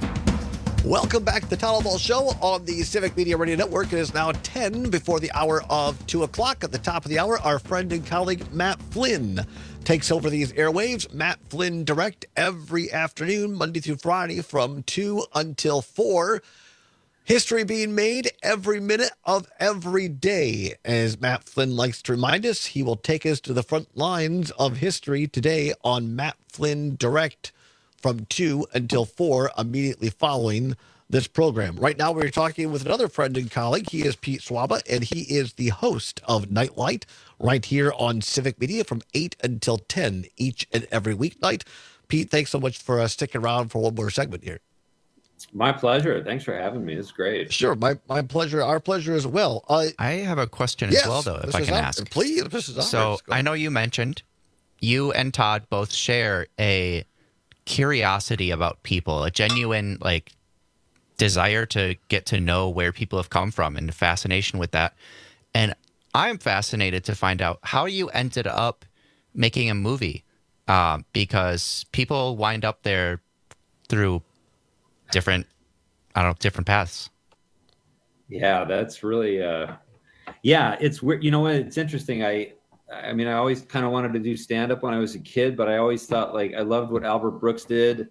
Welcome back to the Town Hall Show on the Civic Media Radio Network. It is now ten before the hour of two o'clock. At the top of the hour, our friend and colleague Matt Flynn takes over these airwaves. Matt Flynn Direct every afternoon, Monday through Friday from two until four. History being made every minute of every day. As Matt Flynn likes to remind us, he will take us to the front lines of history today on Matt Flynn Direct from two until four, immediately following this program. Right now, we're talking with another friend and colleague. He is Pete Swaba, and he is the host of Nightlight right here on Civic Media from eight until ten each and every weeknight. Pete, thanks so much for uh, sticking around for one more segment here. My pleasure. Thanks for having me. It's great. Sure. My my pleasure. Our pleasure as well. Uh, I have a question yes, as well, though, if I can on, ask. Please, this is So I know you mentioned you and Todd both share a curiosity about people, a genuine like desire to get to know where people have come from and fascination with that. And I'm fascinated to find out how you ended up making a movie, uh, because people wind up there through different, I don't know, different paths. Yeah, that's really, uh, yeah, it's weird. You know what? It's interesting. I, I mean, I always kind of wanted to do stand-up when I was a kid, but I always thought like, I loved what Albert Brooks did.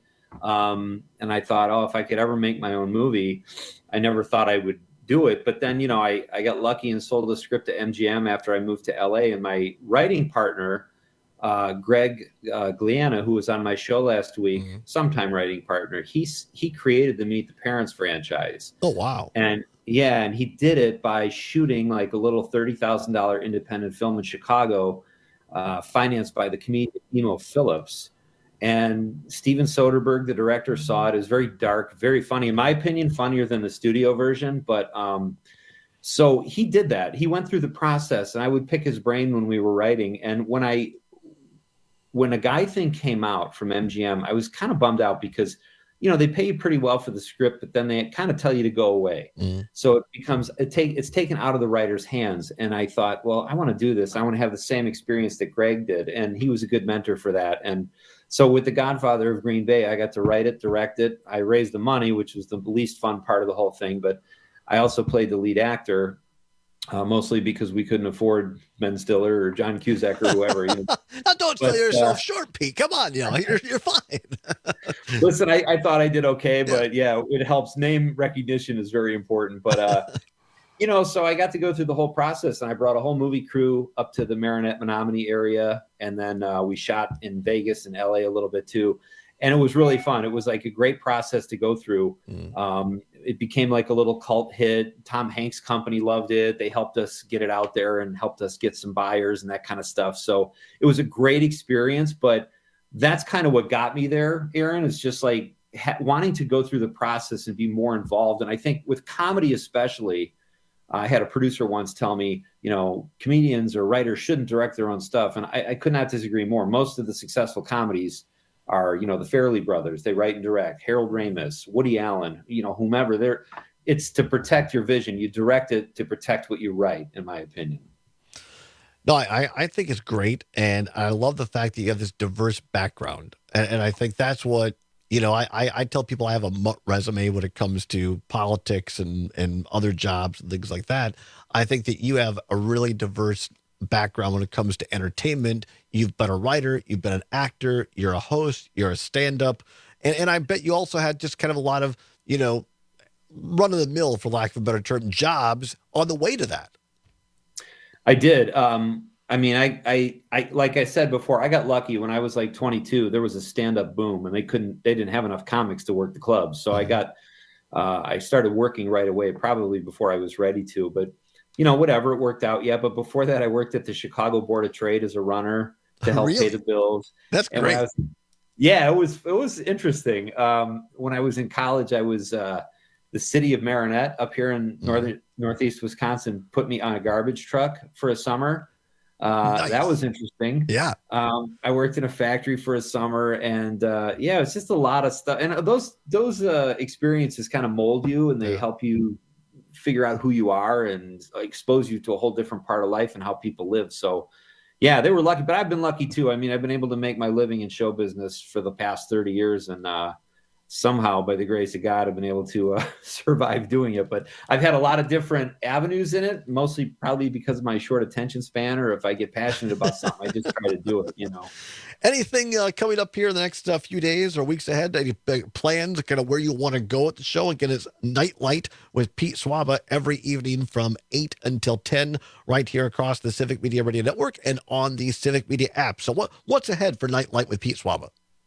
Um, and I thought, oh, if I could ever make my own movie, I never thought I would do it. But then, you know, I, I got lucky and sold the script to M G M after I moved to L A, and my writing partner, Uh, Greg uh, Gliana, who was on my show last week, mm-hmm. sometime writing partner, he's, he created the Meet the Parents franchise. Oh, wow. And yeah, and he did it by shooting like a little thirty thousand dollars independent film in Chicago, uh, financed by the comedian Emo Phillips. And Steven Soderbergh, the director, saw it. It was very dark, very funny. In my opinion, funnier than the studio version. But um, so he did that. He went through the process, and I would pick his brain when we were writing. And when I When a guy thing came out from M G M, I was kind of bummed out because, you know, they pay you pretty well for the script, but then they kind of tell you to go away. Mm. So it becomes, it take, it's taken out of the writer's hands. And I thought, well, I want to do this. I want to have the same experience that Greg did. And he was a good mentor for that. And so with The Godfather of Green Bay, I got to write it, direct it. I raised the money, which was the least fun part of the whole thing. But I also played the lead actor. Uh, mostly because we couldn't afford Ben Stiller or John Cusack or whoever. You know. Now, don't sell But, yourself uh, short, Pete. Come on, you know, you're, you're fine. Listen, I, I thought I did okay, but yeah, it helps. Name recognition is very important. But, uh, you know, so I got to go through the whole process, and I brought a whole movie crew up to the Marinette, Menominee area. And then uh, we shot in Vegas and L A a little bit too. And it was really fun. It was like a great process to go through. Mm. Um, it became like a little cult hit. Tom Hanks' company loved it. They helped us get it out there and helped us get some buyers and that kind of stuff. So it was a great experience, but that's kind of what got me there, Aaron, is just like ha- wanting to go through the process and be more involved. And I think with comedy especially, I had a producer once tell me, you know, comedians or writers shouldn't direct their own stuff. And I, I could not disagree more. Most of the successful comedies are, you know, the Farrelly brothers. They write and direct. Harold Ramis, Woody Allen, you know, whomever. They're, it's to protect your vision. You direct it to protect what you write, in my opinion. No, I, I think it's great. And I love the fact that you have this diverse background. And, and I think that's what, you know, I, I, I tell people I have a mutt resume when it comes to politics and, and other jobs and things like that. I think that you have a really diverse background when it comes to entertainment. You've been a writer, you've been an actor, you're a host, you're a stand-up. And, and I bet you also had just kind of a lot of, you know, run-of-the-mill, for lack of a better term, jobs on the way to that. I did. Um, I mean, I, I, I, like I said before, I got lucky when I was like twenty-two. There was a stand-up boom, and they couldn't, they didn't have enough comics to work the clubs. So I got, uh, I started working right away, probably before I was ready to. But you know, whatever, it worked out. Yeah, but before that, I worked at the Chicago Board of Trade as a runner to help Really? pay the bills. That's And great. when I was- yeah, it was it was interesting. Um, when I was in college, I was uh, the city of Marinette up here in northern northeast Wisconsin put me on a garbage truck for a summer. Uh, Nice. That was interesting. Yeah. Um, I worked in a factory for a summer, and uh, yeah, it's just a lot of stuff. And those those uh, experiences kind of mold you, and they help you figure out who you are and expose you to a whole different part of life and how people live. So, yeah, they were lucky, but I've been lucky too. I mean, I've been able to make my living in show business for the past thirty years, and uh, somehow, by the grace of God, I've been able to uh, survive doing it. But I've had a lot of different avenues in it, mostly probably because of my short attention span, or if I get passionate about something, I just try to do it, you know. Anything uh, coming up here in the next uh, few days or weeks ahead? Any big plans, kind of where you want to go at the show? Again, it's Nightlight with Pete Swaba every evening from eight until ten right here across the Civic Media Radio Network and on the Civic Media app. So what what's ahead for Nightlight with Pete Swaba?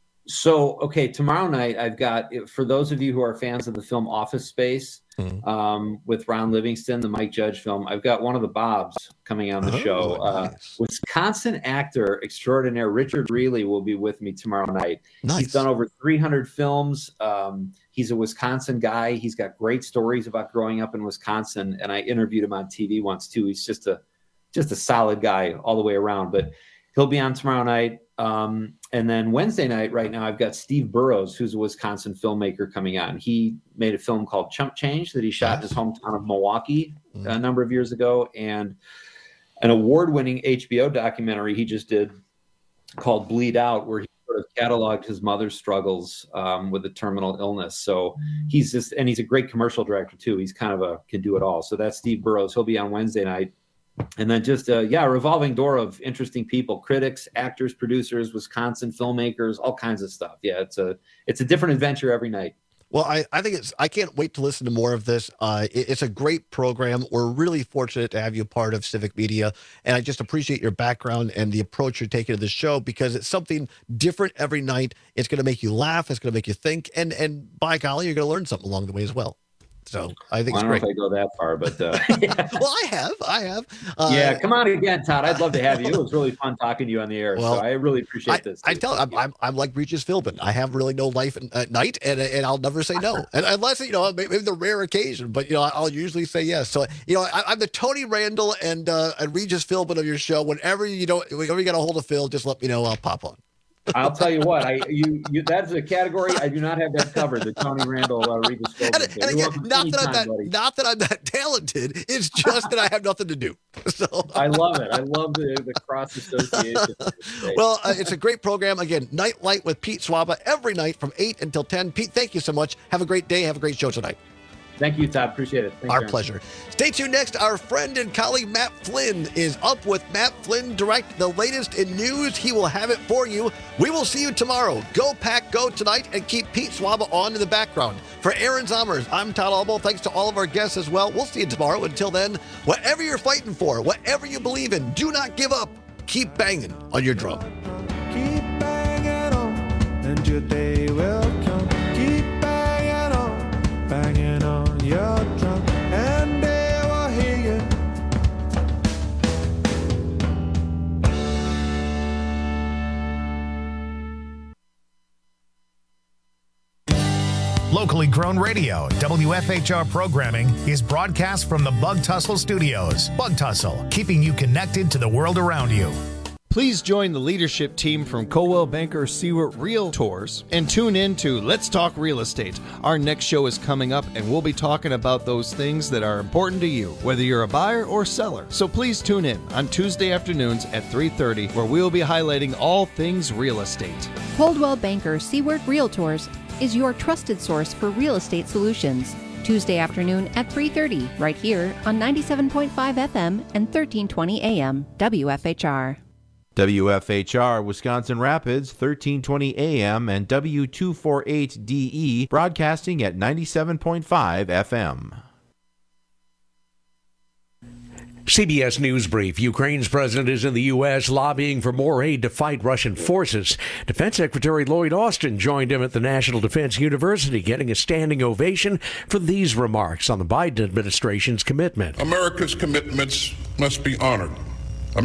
So, okay, tomorrow night I've got, for those of you who are fans of the film Office Space, Mm-hmm. um, with Ron Livingston, the Mike Judge film, I've got one of the Bobs coming on the Oh, show. Uh, nice. Wisconsin actor extraordinaire Richard Reilly will be with me tomorrow night. Nice. He's done over three hundred films. Um, he's a Wisconsin guy. He's got great stories about growing up in Wisconsin, and I interviewed him on T V once too. He's just a just a solid guy all the way around. But he'll be on tomorrow night. Um, and then Wednesday night, right now, I've got Steve Burrows, who's a Wisconsin filmmaker, coming on. He made a film called Chump Change that he shot in his hometown of Milwaukee a number of years ago, and an award-winning H B O documentary he just did called Bleed Out, where he sort of cataloged his mother's struggles um, with a terminal illness. So he's just, and he's a great commercial director too. He's kind of a, can do it all. So that's Steve Burrows. He'll be on Wednesday night. And then just, uh, yeah, a revolving door of interesting people, critics, actors, producers, Wisconsin filmmakers, all kinds of stuff. Yeah, it's a it's a different adventure every night. Well, I, I think it's, I can't wait to listen to more of this. Uh, it, it's a great program. We're really fortunate to have you part of Civic Media. And I just appreciate your background and the approach you're taking to the show, because it's something different every night. It's going to make you laugh. It's going to make you think. And, and by golly, you're going to learn something along the way as well. So I think Well, it's I don't great. know if I go that far, but uh, Well, I have. I have. Uh, yeah, come on again, Todd. I'd love to have you. It was really fun talking to you on the air. Well, so I really appreciate this. I tell I'm, I'm I'm like Regis Philbin. I have really no life in, at night, and and I'll never say no, and unless you know maybe the rare occasion, but you know I'll usually say yes. So you know I, I'm the Tony Randall and uh, and Regis Philbin of your show. Whenever you don't, whenever you get a hold of Phil, just let me know. I'll pop on. I'll tell you what, I you, you that's a category I do not have that covered. The Tony Randall uh, Regis Philbin. And, and again, not that I'm that, not that I'm that talented. It's just that I have nothing to do. So I love it. I love the, the cross association. Well, uh, it's a great program. Again, Nightlight with Pete Swaba every night from eight until ten. Pete, thank you so much. Have a great day. Have a great show tonight. Thank you, Todd. Appreciate it. Thanks, Our Aaron. pleasure. Stay tuned next. Our friend and colleague Matt Flynn is up with Matt Flynn Direct. The latest in news, he will have it for you. We will see you tomorrow. Go Pack Go tonight, and keep Pete Swaba on in the background. For Aaron Zommers, I'm Todd Albo. Thanks to all of our guests as well. We'll see you tomorrow. Until then, whatever you're fighting for, whatever you believe in, do not give up. Keep banging on your drum. Keep banging on, and your day will come. Keep banging on, banging on your drum, and they will hear you. Locally grown radio, W F H R programming is broadcast from the Bug Tussle Studios. Bug Tussle, keeping you connected to the world around you. Please join the leadership team from Coldwell Banker Seward Realtors and tune in to Let's Talk Real Estate. Our next show is coming up, and we'll be talking about those things that are important to you, whether you're a buyer or seller. So please tune in on Tuesday afternoons at three thirty, where we'll be highlighting all things real estate. Coldwell Banker Seward Realtors is your trusted source for real estate solutions. Tuesday afternoon at three thirty, right here on ninety-seven point five F M and thirteen twenty A M, W F H R. W F H R Wisconsin Rapids, thirteen twenty A M and W two forty-eight D E, broadcasting at ninety-seven point five F M. C B S News Brief. Ukraine's president is in the U S lobbying for more aid to fight Russian forces. Defense Secretary Lloyd Austin joined him at the National Defense University, getting a standing ovation for these remarks on the Biden administration's commitment. America's commitments must be honored.